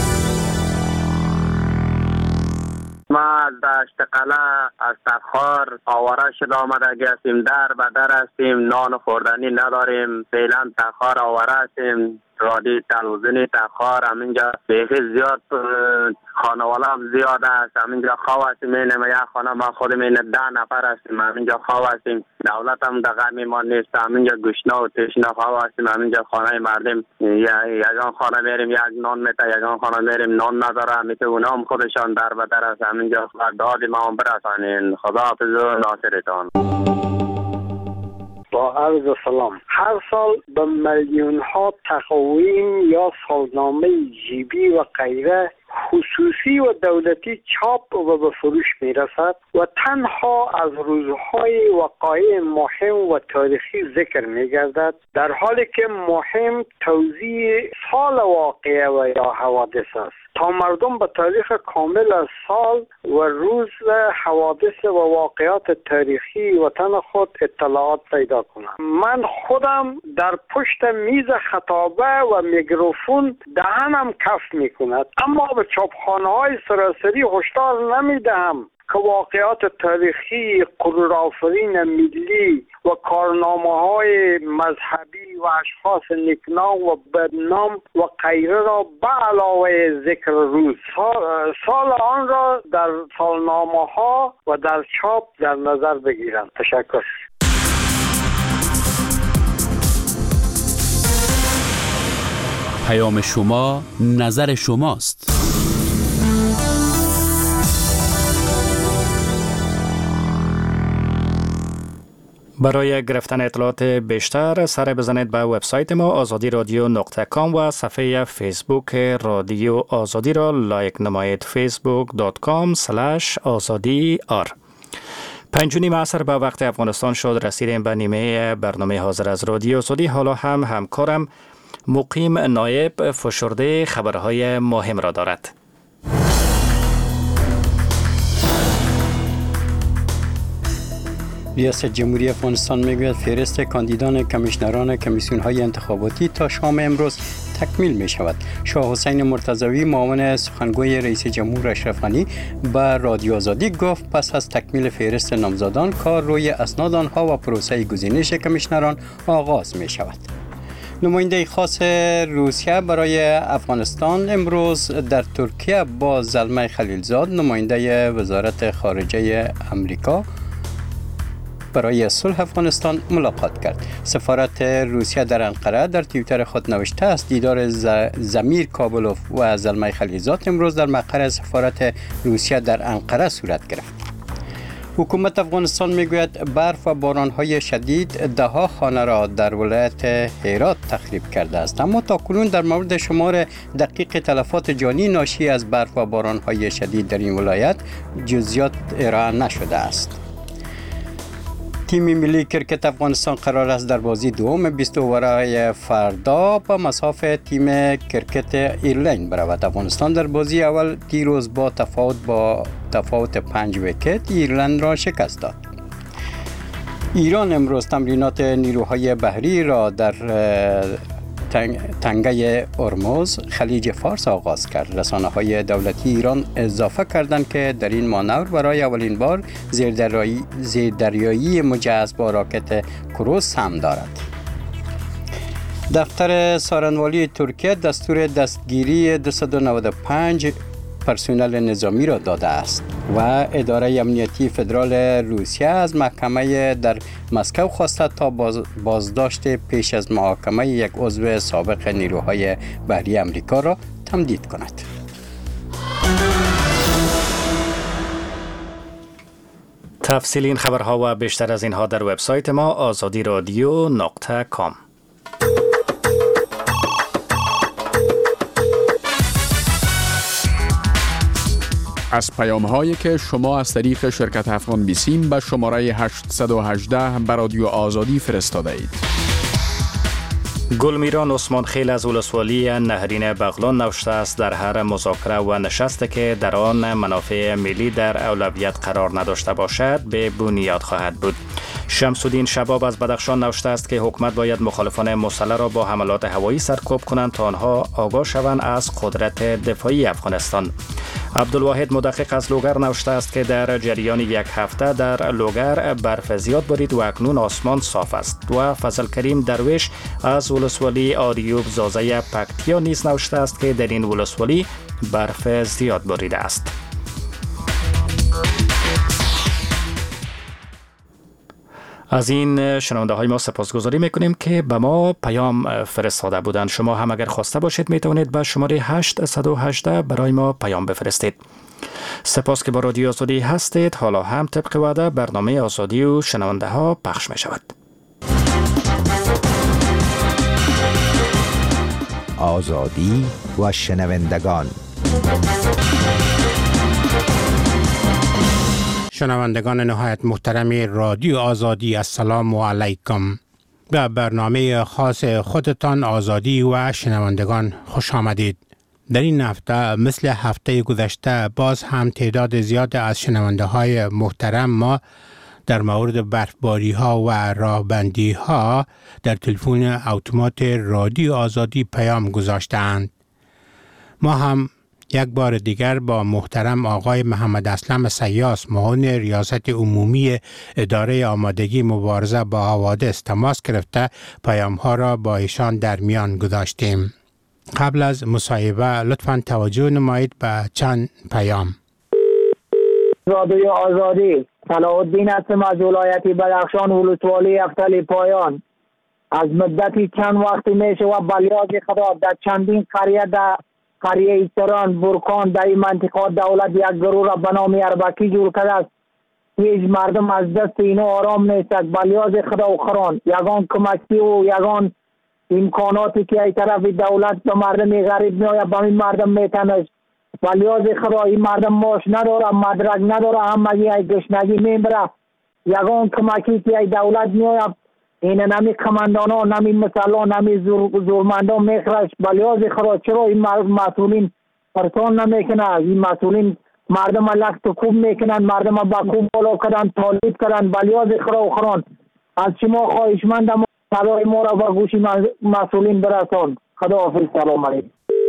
ما از دشت قلعه از تخار آواره شده آمده گستیم، در به در هستیم، نان خوردنی نداریم، فعلا تخار آواره هستیم. رادی تلویزیونی تخار همینجا بیخی زیاد خانواله هم زیاد است. همینجا خواه هستیم، اینم یک خانه ما خودم این ده نفر هستیم، همینجا خواه هستیم. دولت هم در غمی ما نیست، همینجا گشنا و تشنا خواه هستیم. همینجا خانه مردم یگان خانه میریم یک نان میته، یگان خانه میریم نان نداره، میته اونا هم خودشان در بدر است. همینجا دادی ما هم برسانین. خدا حافظ و ناصرتان. با عرض سلام. هر سال به میلیون ها تقویم یا سالنامه جیبی و غیره خصوصی و دولتی چاپ و به فروش می رسد و تنها از روزهای وقایع مهم و تاریخی ذکر می گردد، در حالی که مهم توضیح سال واقعه و یا حوادث است تا مردم به تاریخ کامل از سال و روز حوادث و واقعات تاریخی وطن خود اطلاعات پیدا کنند. من خودم در پشت میز خطابه و میکروفون دهنم کف می کند، اما به چاپخانه های سراسری هشدار نمی دهم که واقعات تاریخی قرارآفرین ملی و کارنامه‌های مذهبی و اشخاص نیکنام و بدنام و غیره را به علاوه ذکر روز سال آن را در سالنامه‌ها و در چاپ در نظر بگیرند. تشکر. پیام شما نظر شماست. برای گرفتن اطلاعات بیشتر سر بزنید به وبسایت ما آزادی رادیو نقطه کام و صفحه فیسبوک رادیو آزادی را لایک نمایید. فیسبوک دات کام سلش آزادی آر. پنج و نیم عصر به وقت افغانستان شد. رسیدیم به نیمه برنامه حاضر از رادیو آزادی. حالا هم همکارم مقیم نایب فشرده خبرهای مهم را دارد. ریاست جمهوری افغانستان میگوید فهرست کاندیدان کمیشنران کمیسیون‌های انتخاباتی تا شام امروز تکمیل می شود. شاه حسین مرتضوی معاون سخنگوی رئیس جمهور اشرف غنی به رادیو آزادی گفت پس از تکمیل فهرست نامزدان کار روی اسناد آنها و پروسه گزینش کمیشنران آغاز می شود. نماینده خاص روسیه برای افغانستان امروز در ترکیه با زلمه خلیلزاد نماینده وزارت خارجه امریکا برای صلح افغانستان ملاقات کرد. سفارت روسیه در انقره در توییتر خود نوشته است دیدار زمیر کابلوف و زلمه خلیلزاد امروز در مقر سفارت روسیه در انقره صورت گرفت. حکومت افغانستان میگوید برف و باران‌های شدید ده‌ها خانه را در ولایت هرات تخریب کرده است، اما تاکنون در مورد شمار دقیق تلفات جانی ناشی از برف و باران‌های شدید در این ولایت جزئیات ارائه نشده است. تیم ملی کرکت افغانستان قرار است در بازی دوم بیست اوورهای فردا با مصاف تیم کرکت ایرلند برود. افغانستان در بازی اول دیروز با تفاوت با تفاوت پنج ویکت ایرلند را شکست داد. ایران امروز تمرینات نیروهای بحری را در تنگه هرمز خلیج فارس آغاز کرد. رسانه‌های دولتی ایران اضافه کردند که در این مانور برای اولین بار زیردریایی زیردریایی مجهز با راکت کروز سهم دارد. دفتر سارنوالی ترکیه دستور دستگیری دویست و نود و پنج پرسنل نظامی را داده است و اداره امنیتی فدرال روسیه از محکمه در مسکو خواسته تا باز بازداشت پیش از محاکمه یک عضو سابق نیروهای بحری امریکا را تمدید کند. تفصیل این خبرها و بیشتر از اینها در وبسایت ما آزادی رادیو نقطه کام. از پیام هایی که شما از طریق شرکت افغان بیسیم به شماره هشت یک هشت به رادیو آزادی فرستاده اید. گلمیران عثمان خیل از ولسوالی نهرین بغلان نوشته است در هر مذاکره و نشستی که در آن منافع ملی در اولویت قرار نداشته باشد به بنیاد خواهد بود. شمس الدین شباب از بدخشان نوشته است که حکومت باید مخالفان مسلح را با حملات هوایی سرکوب کنند تا آنها آگاه شوند از قدرت دفاعی افغانستان. عبدالواحد مدقق از لوگر نوشته است که در جریان یک هفته در لوگر برف زیاد بارید و اکنون آسمان صاف است. و فضل کریم درویش از ولسوالی آریوب زازه پکتیا نیز نوشته است که در این ولسوالی برف زیاد باریده است. از این شنونده های ما سپاسگزاری میکنیم که به ما پیام فرستاده بودند. شما هم اگر خواسته باشید میتونید به شماره هشت یک هشت برای ما پیام بفرستید. سپاس که با رادیو آزادی هستید. حالا هم طبق وعده برنامه آزادی و شنونده ها پخش می شود. آزادی و شنوندگان. شنوندگان نهایت محترم رادیو آزادی، السلام علیکم. به برنامه خاص خودتان آزادی و شنوندگان خوش آمدید. در این هفته مثل هفته گذشته باز هم تعداد زیاد از شنونده های محترم ما در مورد برفباری ها و راهبندی ها در تلفن اتومات رادیو آزادی پیام گذاشتند. ما هم یک بار دیگر با محترم آقای محمد اسلم سیاس معاون ریاست عمومی اداره آمادگی مبارزه با حوادث تماس گرفته پیام‌ها را با ایشان در میان گذاشتیم. قبل از مصاحبه لطفاً توجه نمایید به چند پیام. رادیو آزادی، صلاح الدین هستم از ولایت بدخشان، ولسوالی افتل پایان. از مدتی چند وقتی میشه و بلیاز خدا در چندین قریه در قریه ایستران برکان در این منطقه دولت یک گروه را به نام اربکی جور کرده است. هیچ مردم از دست اینو آرام نیستند. بلیاز خدا و خران یگان کمکی و یگان امکاناتی که ای طرف دولت به مردم غریب میآید به این مردم میتنه. بلیاز خدا این مردم ماش نداره، مدرک نداره، همگی ای گشنگی میبره. یگان کمکی که ای دولت میآید این نمی کماندانا، نمی مسئلا، نمی زورمندا میخرش. بلیاز خدا چرا این مسئولین پرسان نمیکنه؟ این مسئولین مردم لخت کوب میکنن، مردم با کوب بالا کردن، تالیب کردن. بلیاز خدا و خران از شما خواهشمندم صدای ما را با گوشی مسئولین برسان. خدا حافظ. سلام علیکم.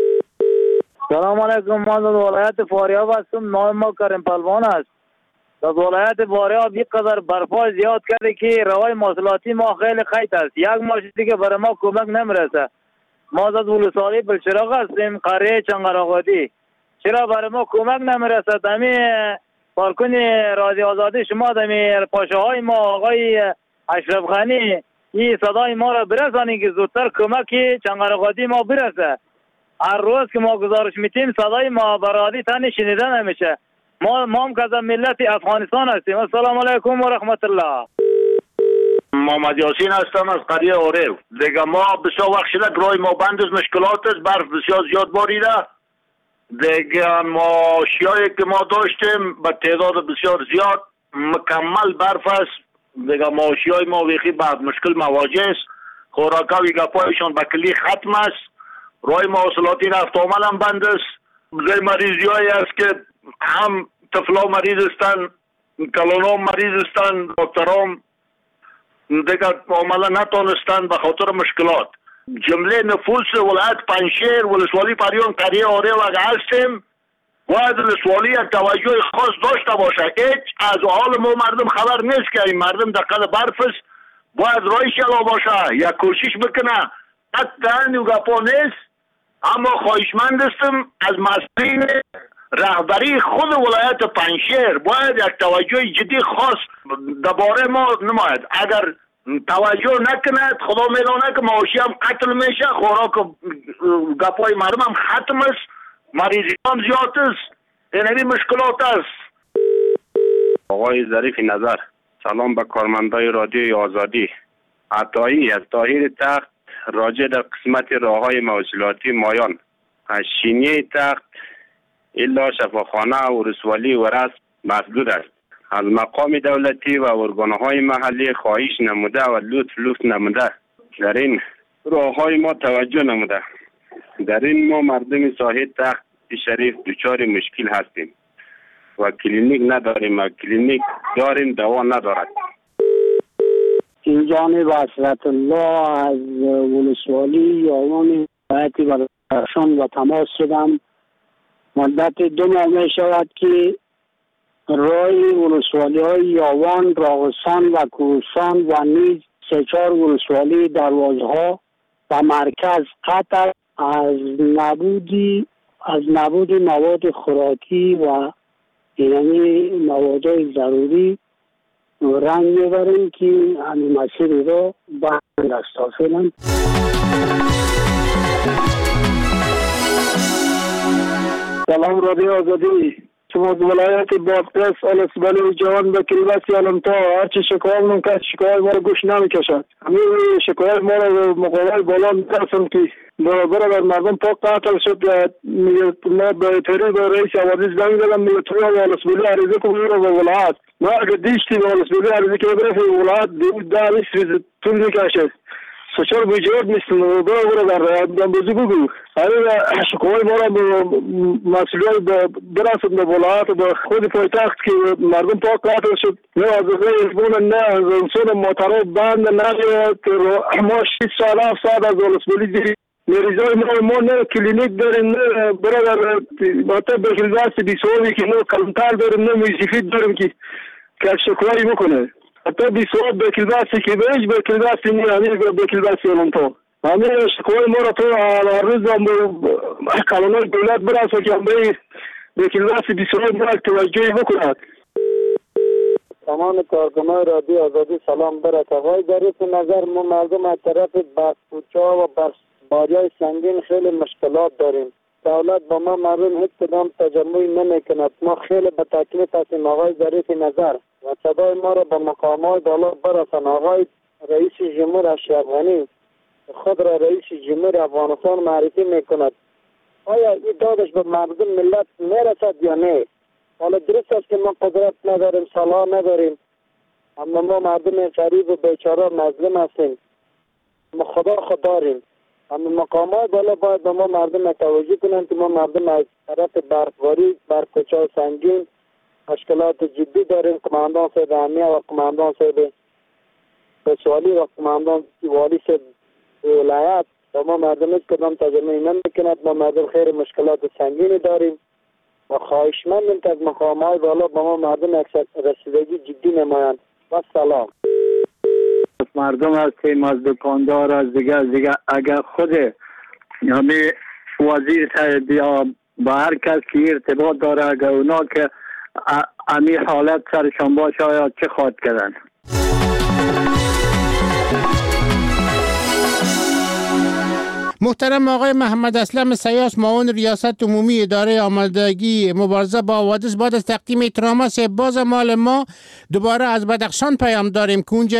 سلام علیکم. ما در ولایت فاریاب هستم. نام ما کریم پلوان است. در ولایت فاریاب یک قدر برفا زیاد کرده که روای مواصلاتی ما خیلی خیت است. یک ماشین دیگه برای ما کمک نمیرسه. ما در ولسوالی بلچراغ هستیم، قریه چنگرآبادی. چرا برای ما کمک نمیرسه؟ دمی پارکون رادیو آزادی شما دمی پاشه های ما آقای اشرف غنی این صدای ما را برسانی که زودتر کمکی چنگرآبادی ما برسه. هر روز که ما گزارش میتیم صدای ما برادی تنی شنیده نمیشه. ما ما هم که ملت افغانستان هستیم. السلام علیکم و رحمت الله. محمد یاسین هستم از قریه اوریو. دیگه ما بسیار وقت شده راه ما بند از مشکلات است، برف بسیار زیاد باریده. دیگه ماشیایی که ما داشتیم به تعداد بسیار زیاد مکمل برف است. دیگه ماشیای ما ویخی بعد مشکل مواجه است. خوراکا و گپایشان به کلی ختم است. راه مواصلاتی رفت آمد هم بند است. زی مریضی هایی است که هم طفلا مریض استن، کلونا مریض استن، دکترام دیگه عملا نتانستن به خاطر مشکلات. جمله نفوس ولایت پنجشیر، ولسوالی پریان، قریه اوریو اگه هستیم باید ولسوالی یک توجه خاص داشته باشه. هیچ از حال ما مردم خبر نیست که این مردم در قد برف است. باید رایش الا باشه، یک کوشش بکنه. حتی و گپا نیست، اما خواهشمند استم از مسئولین رهبری خود ولایت پنجشیر باید یک توجه جدی خاص درباره ما نماید. اگر توجه نکند خدا میدونه که معاشی هم قتل میشه، خوراک و گپای مردم هم ختم است، مریضی هم زیاد است، اینمی مشکلات است. آقای ظریف نظر، سلام به کارمندای رادیوی آزادی. عطایی از طاهر تخت راجع در قسمت راههای مواصلاتی مایان از شینیه تخت الا شفاخانه و رسوالی و رسم مسدود است. از مقام دولتی و ارگانهای محلی خواهش نموده و لطف لطف نموده در این راههای ما توجه نموده. در این ما مردم ساحل تخت شریف دچار مشکل هستیم و کلینیک نداریم و کلینیک داریم دوا ندارد. این جانب حضرت الله از ولسوالی یاوان ولایت بدخشان و تماس شدم. مدت دو ماه می شود که راه ولسوالی های یاوان، راغستان و کوهستان و نیز سه چهار ولسوالی دروازه ها و مرکز قطع از نبودی از نبود مواد خوراکی و یعنی مواد ضروری رنگ میبریم که همین مسیر رو بند است. تا فعلا سلام رادیو آزادی. شما از ولایت بادغیس الاسبالی جوان به کلبسی علمتا هرچی شکایت من که شکایت ما رو گوش نمیکشد. همین شکایت ما رو مقابل بالا میترسم که برابر بر مردم پاک قتل شد. ما به تری به رئیس حوادث زنگ زدم میگه تو به الاسبالی عریضه کنی رو به ولایت. ما اگه دیشتی به الاسبالی عریضه که برسه ولایت دو ده بیست طول میکشه. سوچار بجورد نیستم و برای برای در رایت بودم بزی بگو همین شکوهای ما را مسئولیت برسد به ولایت و به خود پایتخت که مردم پاک قتل شد. نه از غیر ازبون نه از انسان محترم بند نه ما شیست سال هفت ساعت از ولسوالی دیری مریضای ما ما نه کلینیک داریم، نه برادر باتا بخیلواس بیسوابی که نه کلمتر داریم، نه موزیفید داریم که کشکواری بکنه. حتی بیسواب بخیلواسی که بیش بخیلواسی نیانی بخیلواسی علمتا همین شکوای ما را تو روز هم کلانای دولت براسه که هم بخیلواسی بیسواب ما توجهی بکند. تمام کارکنان رادیو آزادی سلام برد. آقای ظریف نظر ما مردم از طرف برف‌کوچه‌ها و برف‌باری‌های سنگین خیلی مشکلات داریم. دولت با ما مردم هیچ کدام تجمعی نمی‌کند. ما خیلی به تکلیف هستیم. آقای ظریف نظر و صدای ما را به مقام‌های بالا برسان. آقای رئیس جمهور اشرف غنی خود را رئیس جمهور افغانستان معرفی می‌کند. آیا این دادش به مردم ملت میرسد یا نه؟ حالا درست است که ما قدرت نداریم، صلاح نداریم، اما ما مردم غریب و بیچاره مظلوم هستیم. ما خدا خود داریم، اما مقامات بالا باید به ما مردم توجه کنند که ما مردم از طرف برفباری، برف‌کوچه‌های سنگین مشکلات جدی داریم. قماندان صاحب امنیه و قماندان صاحب بسوالی و قماندان والی صاحب ولایت با ما مردم هیچ کدام تجمعی نمی‌کند. ما مردم خیلی مشکلات سنگینی داریم و خواهشمندیم که از مقامات بالا با ما مردم اکثر رسیدگی جدی نمایند. و سلام. مردم هستیم، از دکاندار، از دیگه از دیگه اگر خود یعنی وزیر صاحب یا با هر کس که ارتباط داره اگر اونا که امی حالت سرشان باشه آیا چه خواهد کردن؟ محترم آقای محمد اسلم سیاس، معاون ریاست عمومی اداره آمادگی مبارزه با حوادث، بعد از تقدیم احترامات باز مال ما دوباره از بدخشان پیام داریم که اونجا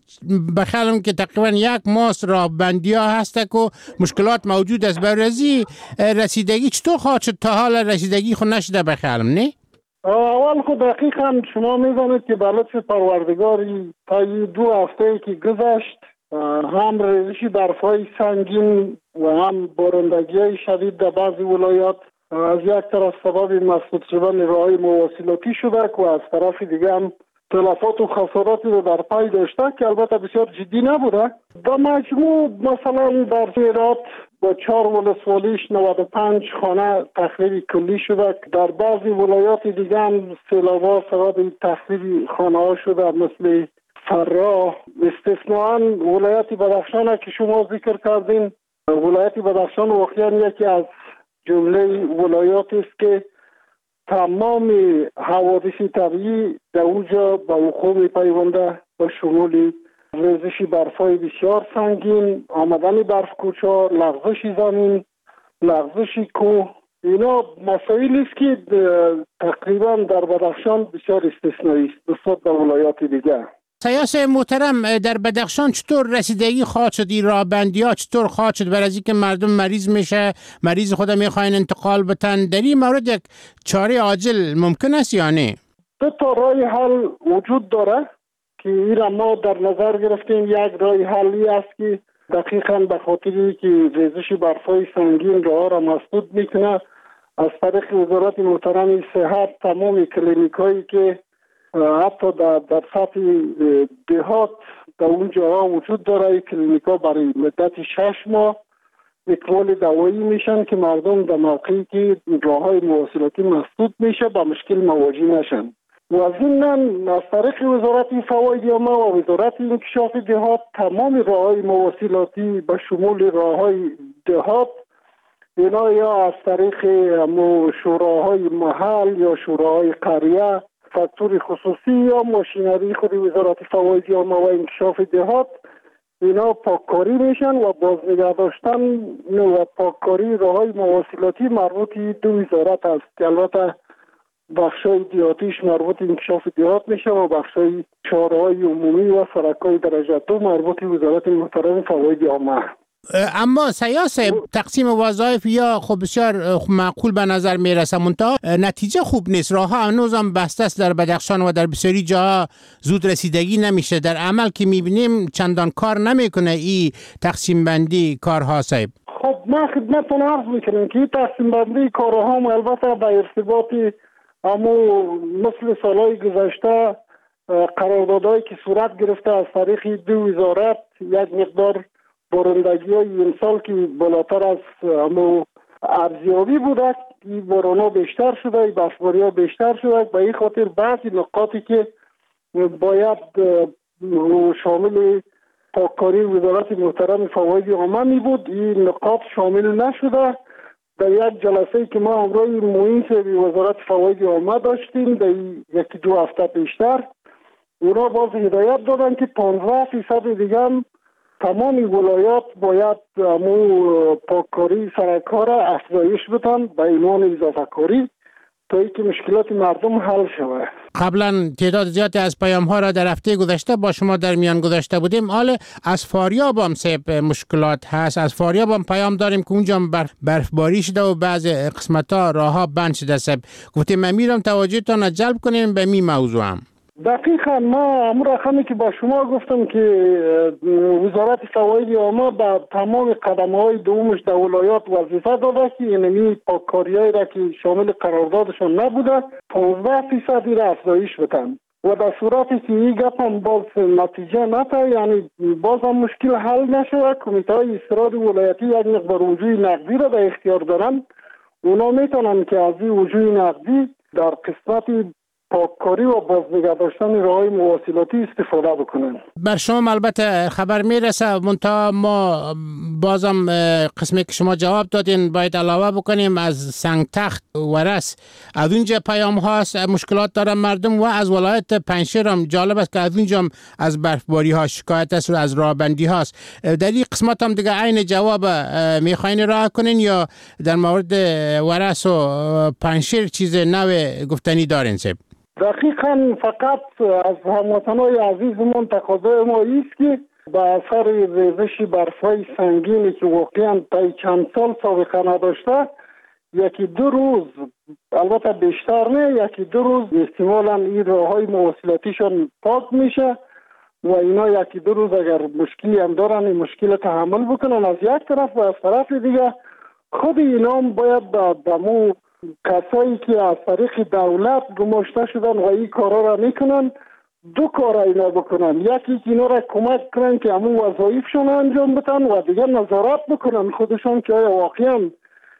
بخیالم که تقریبا یک ماست راه بندی ها هسته که مشکلات موجود است. برازی رسیدگی چطور خواهد شد؟ تا حال رسیدگی خود نشده بخیالم نه؟ اول خود دقیقا شما میدانید که به لطف پروردگاری تا دو هفته که گذشت هم ریزش برف‌های سنگین و هم بارندگی‌های شدید در بعضی ولایات از یک طرف سبب مسدود شدن راه‌های مواصلاتی شده و از طرف دیگه هم تلفات و خساراتی رو در پی داشته که البته بسیار جدی نبوده. در مجموع مثلا در هرات با چهار ولسوالیش نود و پنج خانه تخریب کلی شده. در بعضی ولایات دیگه هم سیلاب‌ها سبب تخریب خانه‌ها شده، مثل فراه. استثناءً ولایت بدخشان که شما ذکر کردین، ولایت بدخشان واقعا یکی از جمله ولایات است که تمام حوادث طبیعی در اونجا به وقوع می‌پیونده، به شمول ریزش برف‌های بسیار سنگین، آمدن برف‌کوچه‌ها، لغزش زمین، لغزش کوه. اینا مسائلی است که تقریبا در بدخشان بسیار استثنایی است نسبت به ولایات دیگر. سیاس محترم، در بدخشان چطور رسیدگی خواهد شد؟ این راه بندی ها چطور خواهد شد برای اینکه مردم مریض میشه، مریض خود میخواین انتقال بتن؟ در این مورد یک چاره عاجل ممکن است یا نه؟ دو تا راه حل وجود داره که این ما در نظر گرفتیم. یک راه حلی است که دقیقاً به خاطری که ریزش برف‌های سنگین راه را مسدود میکنه، از طریق وزارت محترم صحت تمام کلینیکایی که حتی در, در سطح دهات در اون جاها وجود داره، کلینیکا برای مدت شش ماه اکمال دوایی میشن که مردم در موقعی که راه های مواصلاتی مسدود میشه با مشکل مواجه نشن. و ضمناً از طریق وزارت فواید عامه و وزارت انکشاف دهات تمام راه های مواصلاتی به شمول راه های دهات اینا یا از طریق شوراهای محل یا شوراهای قریه، فاکتور خصوصی یا ماشینری خود وزارت فواید عامه و انکشاف دهات اینا پاککاری میشن و بازنگه داشتن و پاککاری راههای مواصلاتی مربوط دو وزارت است که البته بخشای دیاتیش مربوط انکشاف دهات میشه و بخشای شوراهای عمومی و سرکای درجه دو مربوط وزارت محترم فواید عامه. اما سیاس تقسیم وظایف یا خب بسیار معقول به نظر میرسه، منتها نتیجه خوب نیست. راه ها هنوز هم بسته است در بدخشان و در بسیاری جاها زود رسیدگی نمیشه. در عمل که میبینیم چندان کار نمیکنه این تقسیم بندی کارها. صاحب خب ما خدمتتون عرض میکنیم که تقسیم بندی کارها هم البته به ارتباط اما مثل سالهای گذشته قراردادهایی که صورت گرفته از طریق دو وزارت یک مقدار بارندگی های این سال که بالاتر از همو ارزیابی بوده، این بارانا بیشتر شده، این برفباری ها بیشتر شده. به این خاطر بعضی نقاطی که باید شامل پاککاری وزارت محترم فواید عامه می بود، این نقاط شامل نشده. در یک جلسه که ما همراه معین وزارت فواید عامه داشتیم در یکی دو هفته پیشتر، اونا باز هدایت دادن که پانزده فیصد دیگه هم تمام ولایات باید امو پاککاری سرک‌ها را افزایش بدن به عنوان اضافه کاری تا اینکه مشکلات مردم حل شود. قبلا تعداد زیادی از پیام ها را در هفته گذشته با شما در میان گذاشته بودیم. حالا از فاریاب هم سیب مشکلات هست. از فاریاب هم پیام داریم که اونجا برف برفباری شده و بعض قسمت ها راه ها بند شده. سیب گفتیم ما میرم توجهتان را جلب کنیم به می موضوع هم. دقیقا ما امور رقمی که با شما گفتم که وزارت فواید عامه به تمام قدم‌های دومش در ولایات وظیفه داده که اینمی پاککاری‌هایی را که شامل قراردادشان نبوده پانزده فیصدی را افزایش بدن و در صورتی که این گپ هم باز نتیجه نده، یعنی باز هم مشکل حل نشود، کمیته‌های استراد ولایتی یک مقدار وجوه نقدی را در اختیار دارن، اونا میتونن که از این وجوه نقدی در قسمت پاککاری و بازنگه داشتن راه‌های مواصلاتی استفاده بکنن. بر شما البته خبر میرسه، منتها ما بازم قسمی که شما جواب دادین باید علاوه بکنیم از سنگتخت ورس از اونجا پیام هاست مشکلات دارن مردم و از ولایت پنجشیر هم جالب است که از اونجا از برفباری ها شکایت است و از راهبندی هاست. در این قسمت هم دیگه عین جواب میخواین راه کنین یا در مورد ورس و پنجشیر چیز نو گفتنی دارین سب؟ دقیقاً فقط از هموطنای عزیزمون تقاضای ما ایست که به اثر ریزش برفای سنگینی که واقعاً تا چند سال سابقه نداشته، یکی دو روز، البته بیشتر نه، یکی دو روز احتمالاً این راه‌های مواصلاتیشون پاک میشه و اینا یکی دو روز اگر مشکلی هم دارن این مشکل تحمل بکنن از یک طرف و از طرف دیگه خود اینا هم باید به دمو کسایی که از طریق دولت گماشته شدن و این کارا را میکنن دو کار اینا بکنن، یکی که اینا را کمک کنن که همون وظایفشون انجام بدن و دیگه نظارت بکنن خودشون که آیا واقعا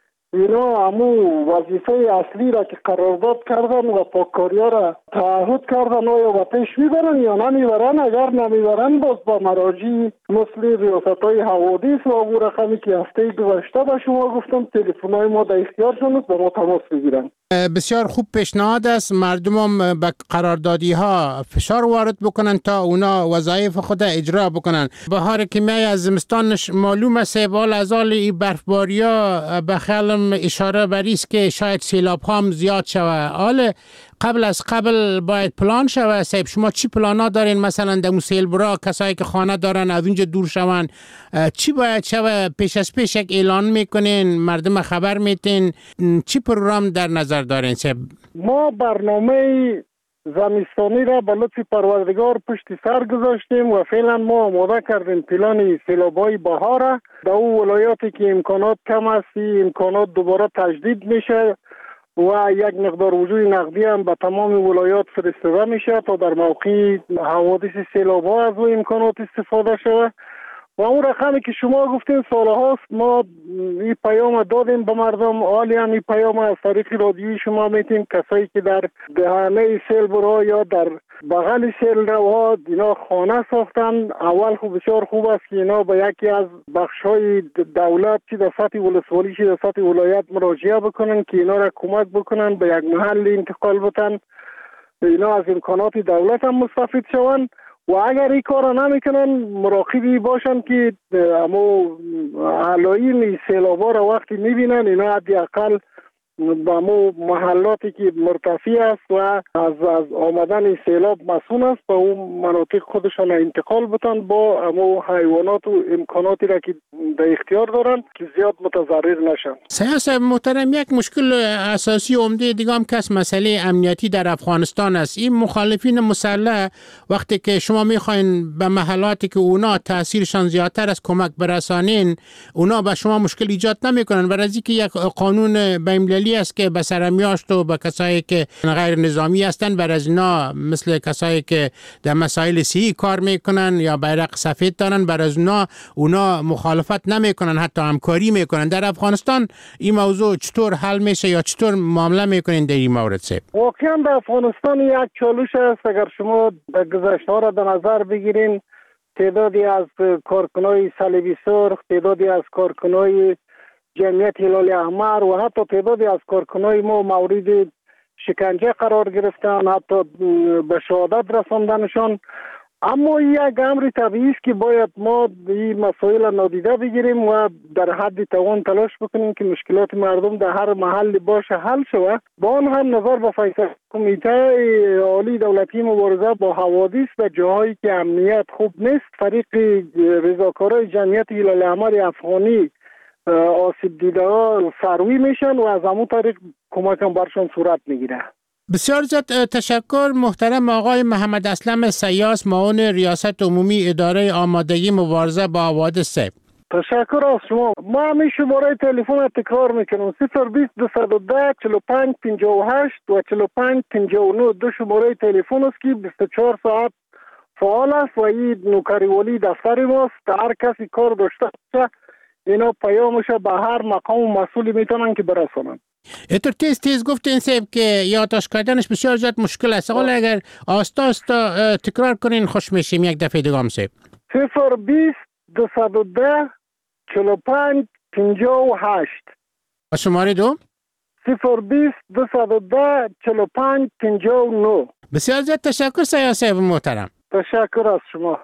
اینا همون وظیفه اصلی را که قرارداد کردن و پاککاری ها را تعهد کردن آیا و پیش میبرن یا نمیبرن. اگر نمیبرن باز با مراجع مثل ریاست های حوادث و اون رقمی که هفته گذشته به شما گفتم تلفن های ما در اختیارشون با ما تماس بگیرن. بسیار خوب پیشنهاد است مردم هم به قراردادی ها فشار وارد بکنن تا اونا وظایف خود اجرا بکنن. بهار که می از زمستانش معلوم است بال از آل این برفباری ها به خیالم اشاره بریست که شاید سیلاب ها هم زیاد شود. حال قبل از قبل باید پلان شود. صاحب شما چی پلانا دارین مثلا در سیلبرا کسایی که خانه دارن از اونجا دور شون چی باید شود؟ پیش از پیش یک اعلان میکنین مردم خبر میتین؟ چی پروگرام در نظر دارین صاحب؟ ما برنامه زمستانی را به لطف پروردگار پشت سر گذاشتیم و فعلا ما آماده کردیم پلان سیلاب‌های بهار. در اون ولایاتی که امکانات کم است امکانات دوباره تجدید میشه و یک مقدار وجوه نقدی هم به تمام ولایات فرستاده میشه تا در موقع حوادث سیلاب‌ها از اون امکانات استفاده شود. و اون رقمی که شما گفتین سال هاست ما این پیام دادیم به مردم، حالی هم این پیام از طریق رادیوی شما میتیم کسایی که در دهانه سیل برا یا در بغل سیل روا اینا خانه ساختن. اول خوب بسیار خوب است که اینا به یکی از بخش‌های دولت چی در سطح ولسوالی چی در سطح ولایت مراجعه بکنن که اینا را کمک بکنن به یک محل انتقال بدن، اینا از امکانات دولت هم مستفید شوند. و اگر این کار را نمیکنن مراقبی باشن که اما علائم سیلابا را وقتی میبینن اینا حداقل با مو محلاتی که مرتفع است و از از آمدن سیلاب مسئول است با اون مناطق خودشان انتقال بتن با امو حیوانات و امکاناتی را که در اختیار دارن که زیاد متضرر نشن. سیاست محترم، یک مشکل اساسی عمده دیگه هم که مسئله امنیتی در افغانستان است. این مخالفین مسلح وقتی که شما میخواین به محلاتی که اونا تاثیرشان زیادتر از کمک برسانین اونا به شما مشکل ایجاد نمیکنن، برای اینکه یک قانون بین‌المللی ملی است که به سرمیاشت و به کسایی که غیر نظامی هستند، بر از اینا مثل کسایی که در مسائل صحی کار میکنن یا بیرق سفید دارن، بر از اونا اونا مخالفت نمیکنن، حتی همکاری میکنن. در افغانستان این موضوع چطور حل میشه یا چطور معامله میکنین در این مورد؟ سه واقعا در افغانستان یک چالش است. اگر شما در گذشته ها را در نظر بگیرین، تعدادی از کارکنای صلیبی سرخ، تعدادی از کارکنای جمعیت هلال احمر و حتی تعدادی از کارکنای ما مورد شکنجه قرار گرفتن، حتی به شهادت رساندنشان. اما یک امر طبیعی است که باید ما این مسائل نادیده بگیریم و در حد توان تلاش بکنیم که مشکلات مردم در هر محل باشه حل شود. با آن هم نظر به فیصله کمیته عالی دولتی مبارزه با حوادث در جاهایی که امنیت خوب نیست، فریق رضاکارای جمعیت هلال احمر افغانی آسیب دیده ها سروی میشن و از همون طریق کمک هم برشان صورت میگیره. بسیار زیاد تشکر محترم آقای محمد اسلم سیاس، معاون ریاست عمومی اداره آمادگی مبارزه با حوادث. تشکر از شما. ما همیشه شماره تلفن تکرار میکنم: صفر بیست دویست و ده چهل و پنج پنجاه و هشت و چهل و پنج پنجاه و نه. دو شماره تلفن است که بیست و چهار ساعت فعال است و این نوکری ولی دفتر ماست. هر کسی کار داشته باشه اینا پیامش به هر مقام و مسئولی میتونن که برسونن. اتر تیز تیز گفتین سیب که یادداشت کردنش بسیار زیاد مشکل است. حالا اگر آستا آستا تکرار کنین خوش میشیم یک دفعه دیگه هم سیب. صفر بیست دویست و ده چهل و پنج پنجاه و هشت. و شماره دو؟ صفر بیست دویست و ده چهل و پنج پنجاه و نه. بسیار زیاد تشکر سیاسی محترم. تشکر از شما.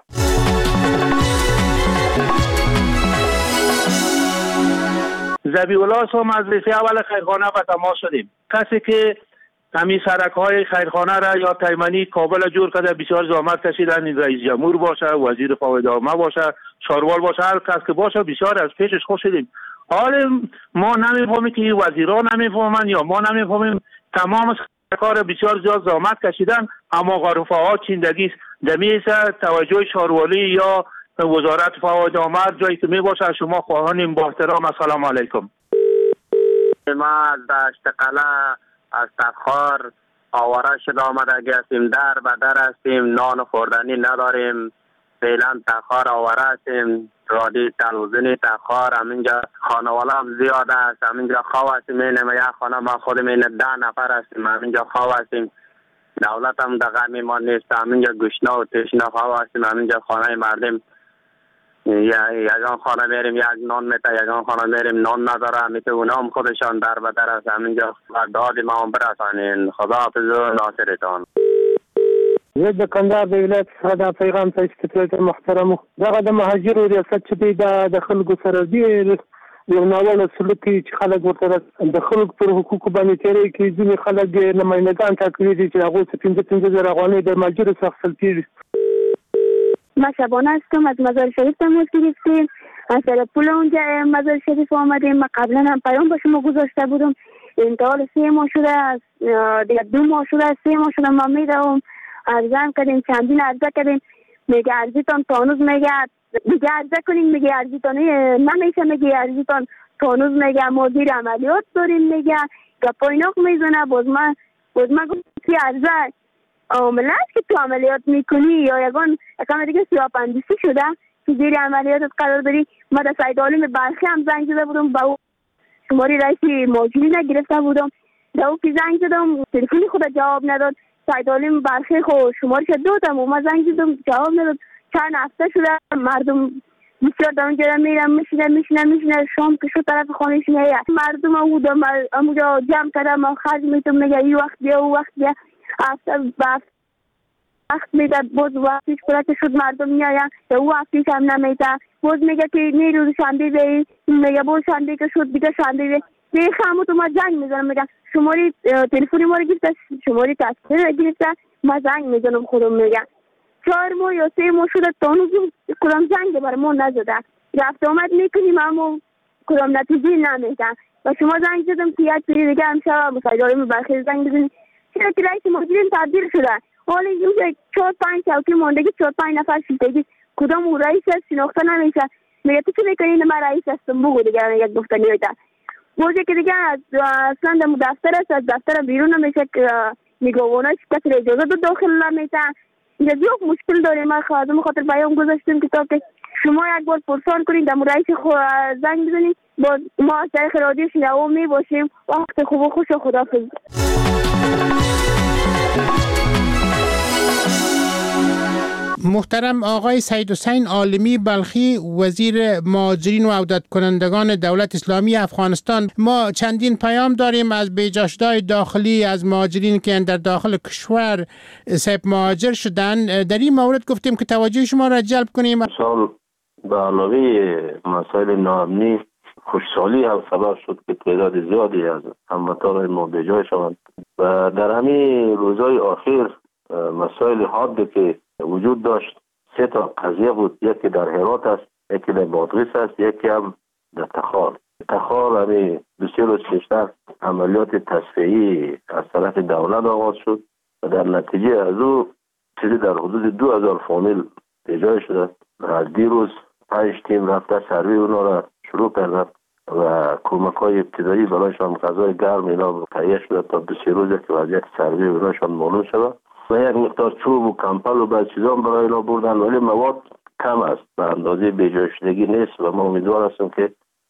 زبی الله صاحب از رئیس اول خیرخانه به تماس شدیم. کسی که همین سرک های خیرخانه را یا تایمنی کابل جور کرده بسیار زحمت کشیدن، این رئیس جمهور باشه، وزیر فواد عامه باشه، شاروال باشه، هر کس که باشه بسیار از پیشش خوش شدیم. حال ما نمیفهمیم که این وزیران نمیفهمن یا ما نمیفهمیم. تمام کار بسیار زیاد زحمت کشیدن اما غرفه ها چیندگی دمیسه. توجه شاروالی یا وزارت فواد عامه جایی که می باشه شما خواهانیم با احترام. السلام علیکم. ما از دشت قلعه از تخار آواره شده آمده هستیم، در به در هستیم، نان خوردنی نداریم. فعلا تخار آواره هستیم، رادی تلویزیونی تخار. همینجا خانواده هم زیاد است، همینجا خواه هستیم. اینم یک خانه ما خودم این ده نفر هستیم، همینجا خواه هستیم. دولت هم دقیق میمان نیست، همینجا گشنه و تشنه خواه هستیم. همینجا خانه مردم یا یگان خانه میریم یک نان میته، یگان خانه میریم نان نداره، میته اونا هم خودشان در بدر است. همینجا داد ما هم برسانین. خدا حافظ و ناصرتان. زه د کندهار د ولایت څخه د پیغام ته استقلال محترم دغه د مهاجر او ریاست چې دی د خلکو سره دی یو ناوړه سلوک کوي چې خلک ورته د خلکو پر حقوقو باندې تېری کوي. ځینې خلک نمایندګان ټاکلي دي چې هغوی څه پنځه پنځه زره افغانۍ د مهاجرو څخه اخیستل کېږي. ما شبانه هستم، از مزار شریف تماس گرفتیم، از سر پل اونجا مزار شریف آمدیم. ما قبلا هم پیام به شما گذاشته بودم. انتقال سه ماه شده، از دیگه دو ماه شده، سه ماه شده ما میدم عرضه کردیم، چندین عرضه کردیم. میگه عرضیتان تانوز میگه میگه عرضه کنیم، میگه عرضیتان نمیشه، میگه عرضیتان تانوز میگه ما دیر عملیات داریم، میگه گپایناک میزنه. باز ما باز ما گفتم که عرضه عامله است که تو عملیات میکنی یا یگان یکم دیگه سیاپندیسی شده که زیر عملیاتت قرار داری. ما در سید عالم برخی هم زنگ زده بودم، با او شماری رئیس ماجوری نگرفته بودم، در او که زنگ زدم تلفنی خود جواب نداد. سید عالم برخی خود شمارش دادم و ما زنگ زدم جواب نداد. چند هفته شده مردم بسیار در اونجا میرم میشینه میشینه میشینه شام که شد طرف خانهش میه مردم اونجا جمع کردم و خرج میتونم میگه این وقت بیا او وقت بیا هفته بفت وقت میده. باز وقتیش پرت شد مردم میایم یا او وقتیش هم نمیده. باز میگه که نی روز شنبه بی میگه باز شنبه که شد دیگه شنبه بی دیگه خمو تو ما زنگ میزنم میگه شماری تلفنی ما رو گرفته، شماری تصویر رو گرفته. ما زنگ میزنم خودم میگه چهار ماه یا سه ماه شده تانوز کدام زنگ بر ما نزده. رفت آمد میکنیم اما کدام نتیجه نمیده. و شما زنگ زدم که یک پیری دیگه هم شب مسایداری برخی زنگ بزنیم چرا که رئیس مجرم تبدیل شده. حالا اینجا چهار پنج چوکی موندگی، چهار پنج نفر شیدگی، کدام رئیس هست شناخته نمیشه. میگه تو چه میکنی؟ من رئیس هستم بگو دیگه یک گفتنی هایده. گوجه که دیگه اصلا در دفتر است، از دفتر بیرون نمیشه که نگاهوانش کسی را اجازه دو داخل نمیتن. اینجا زیاد مشکل داریم. ما خواهدم خاطر بیان گذاشتیم که تا که شما یک بار پرسان کنید در رئیس زنگ بزنید با ما از طریق رادیو شنوا می باشیم. وقت خوب و خوش و خداحافظ. محترم آقای سید حسین عالمی بلخی، وزیر مهاجرین و عودت کنندگان دولت اسلامی افغانستان، ما چندین پیام داریم از بیجاشدهای داخلی از مهاجرین که در داخل کشور سب مهاجر شدن. در این مورد گفتیم که توجه شما را جلب کنیم. سال به علاوه مسائل ناامنی خوشحالی هم سبب شد که تعداد زیادی از هموطنان ما بیجای شوند و در همین روزهای آخر مسائل حاده که وجود داشت سه تا قضیه بود. یکی در هرات است، یکی در بادغیس است، یکی هم در تخار. تخار همین دو سه روز پیشتر عملیات تصفیه‌ای از طرف دولت آغاز شد و در نتیجه از او چیزی در حدود دو هزار فامیل بیجای شده. از دیروز پنج تیم رفته سروی اونا را شروع کردن و کمک های ابتدایی برایشان غذای گرم اینا تهیه شده تا دو سه روز که وضعیت سروی اوناشان معلوم شده و یک مقدار چوب و کمپل و بعض چیزان برای اینا بردن، ولی مواد کم است، به اندازه بیجای شدگی نیست و ما امیدوار هستیم که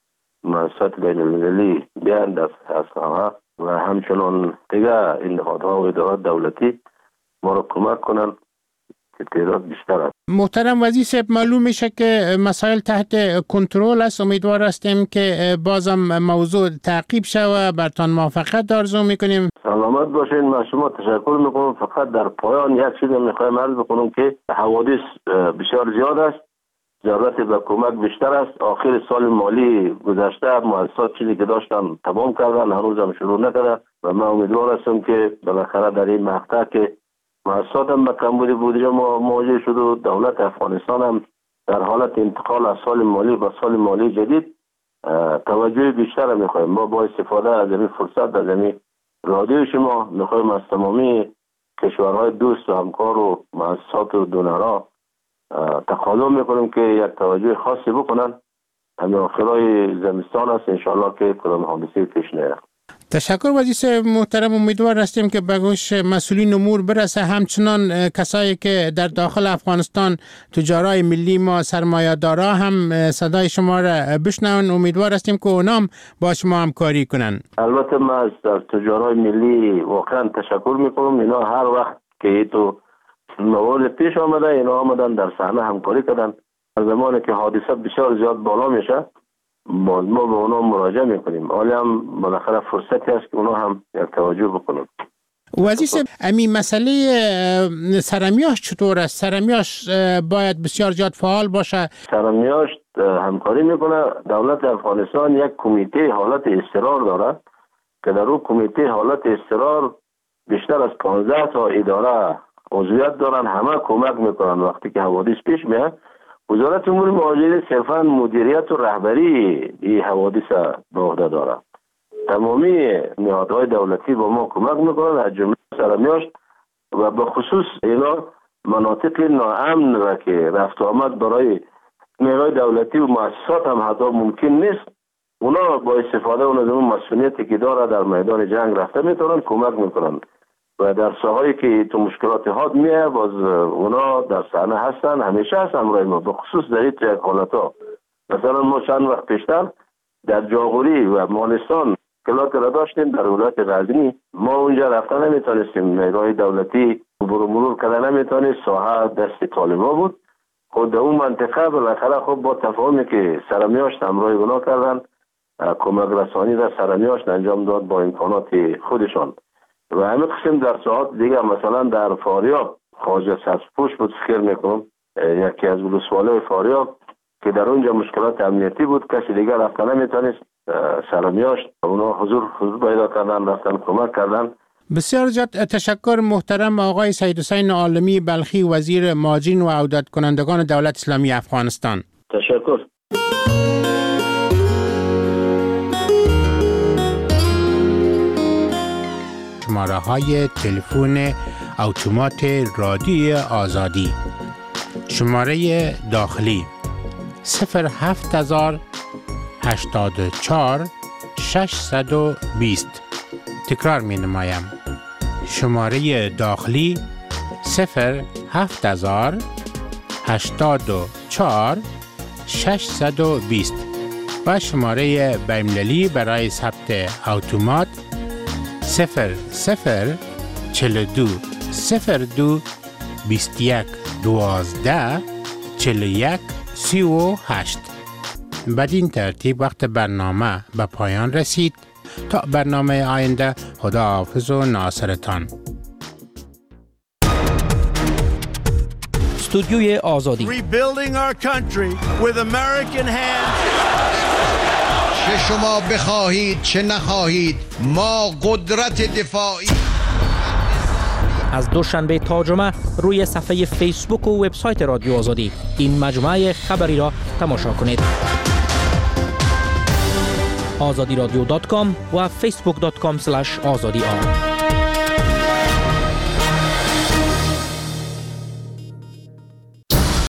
مؤسسات بین المللی بیان از ها و همچنان دیگه این نهادها و ادارات دولتی ما را کمک کنن که تعداد بیشتر است. محترم وزیر صاحب، معلوم میشه که مسائل تحت کنترل است. امیدوار هستیم که بازم موضوع تعقیب شود. برتان موفقیت آرزو میکنیم. سلامت باشین. ما شما تشکر میکنم. فقط در پایان یک چیز میخوایم عرض بکنم که حوادث بسیار زیاد است، ضرورت به کمک بیشتر است. آخر سال مالی گذشته مؤسسات چیزی که داشتن تمام کردن، هنوز هم شروع نکرده و من امیدوار هستم که بالاخره در این مقطع که مؤسسات هم به کمبود بودجه مواجه شد و دولت افغانستان هم در حالت انتقال از سال مالی به سال مالی جدید توجه بیشتر میخوایم. ما با استفاده از این فرصت از این رادیو شما میخوایم از تمامی کشورهای دوست و همکار و مؤسسات و دونرها تقاضا میکنیم که یک توجه خاصی بکنن. همین آخرای زمستان است انشاءالله که کدام حادثه پیش نیاد. تشکر وزیر محترم. امیدوار هستیم که به گوش مسئولین امور برسه. همچنان کسایی که در داخل افغانستان تجارای ملی ما سرمایه‌دارا هم صدای شما را بشنون. امیدوار هستیم که اونام با شما همکاری کنن. البته من از تجارای ملی واقعا تشکر میکنم. اینا هر وقت که تو موارد پیش آمده اینا آمدن در صحنه همکاری کردن. از زمانی که حادثه بسیار زیاد بالا میشه ما به اونا مراجعه میکنیم. حالی هم بالاخره فرصتی هست که اونا هم یک توجه بکنن. وزیر صاحب، امی مسئله سرمیاش چطور است؟ سرمیاش باید بسیار زیاد فعال باشه. سرمیاش همکاری میکنه. دولت افغانستان یک کمیته حالت اضطرار داره که در اون کمیته حالت اضطرار بیشتر از پانزده تا اداره عضویت دارن، همه کمک میکنن. وقتی که حوادث پیش میاد وزارت امور مهاجرین صرفا مدیریت و رهبری این حوادث به عهده داره. تمامی نهادهای دولتی با ما کمک میکنن از جمله سرمیاشت و به خصوص اینا مناطق ناامن را که رفت و آمد برای نیروهای دولتی و مؤسسات هم حتی ممکن نیست، اونا با استفاده اون از اون مسئولیتی که داره در میدان جنگ رفته میتونن کمک میکنن و در ساحایی که تو مشکلات حاد میه باز اونا در صحنه هستن، همیشه هست همراه ما، به خصوص در این یک حالتا. مثلا ما چند وقت پیشتر در جاغوری و مالستان مشکلات را داشتیم. در ولایت غزنی ما اونجا رفتن نمیتونستیم، نیروهای دولتی برو مرور کردن نمیتونست، ساحه دست طالبا بود. خود در اون منطقه بالاخره خب با تفاهمی که سرمیاشت همراه اونا کردن کمک رسانی را سرمیاشت انجام داد با امکانات خودشان. و همه قسم در ساعت دیگه مثلا در فاریاب خواجه سبزپوش بود فکر میکنم، یکی از ولسوالی فاریاب که در اونجا مشکلات امنیتی بود، کسی دیگه رفتن نمیتونست، سرمیاشت اونا حضور حضور پیدا کردن رفتن کمک کردن. بسیار زیاد تشکر محترم آقای سید حسین عالمی بلخی، وزیر مهاجرین و عودت کنندگان دولت اسلامی افغانستان. تشکر. شماره های تلفن اتومات رادیو آزادی: شماره داخلی صفر هفت هزار هشتاد و چهار ششصد و بیست. تکرار می نمایم. شماره داخلی صفر هفت هزار هشتاد و چهار ششصد و بیست و شماره بین‌المللی برای ثبت اتومات صفر صفر چهل و دو صفر دو بیست و یک دوازده چهل و یک سی و هشت. بدین ترتیب وقت برنامه به پایان رسید. تا برنامه آینده، خداحافظ و ناصرتان. استودیوی آزادی. Rebuilding our country with American hands. چه شما بخواهید چه نخواهید، ما قدرت دفاعی. از دوشنبه تا جمعه روی صفحه فیسبوک و وبسایت رادیو آزادی این مجموعه خبری را تماشا کنید. آزادی رادیو دات کام و فیسبوک دات کام اسلش آزادی آر.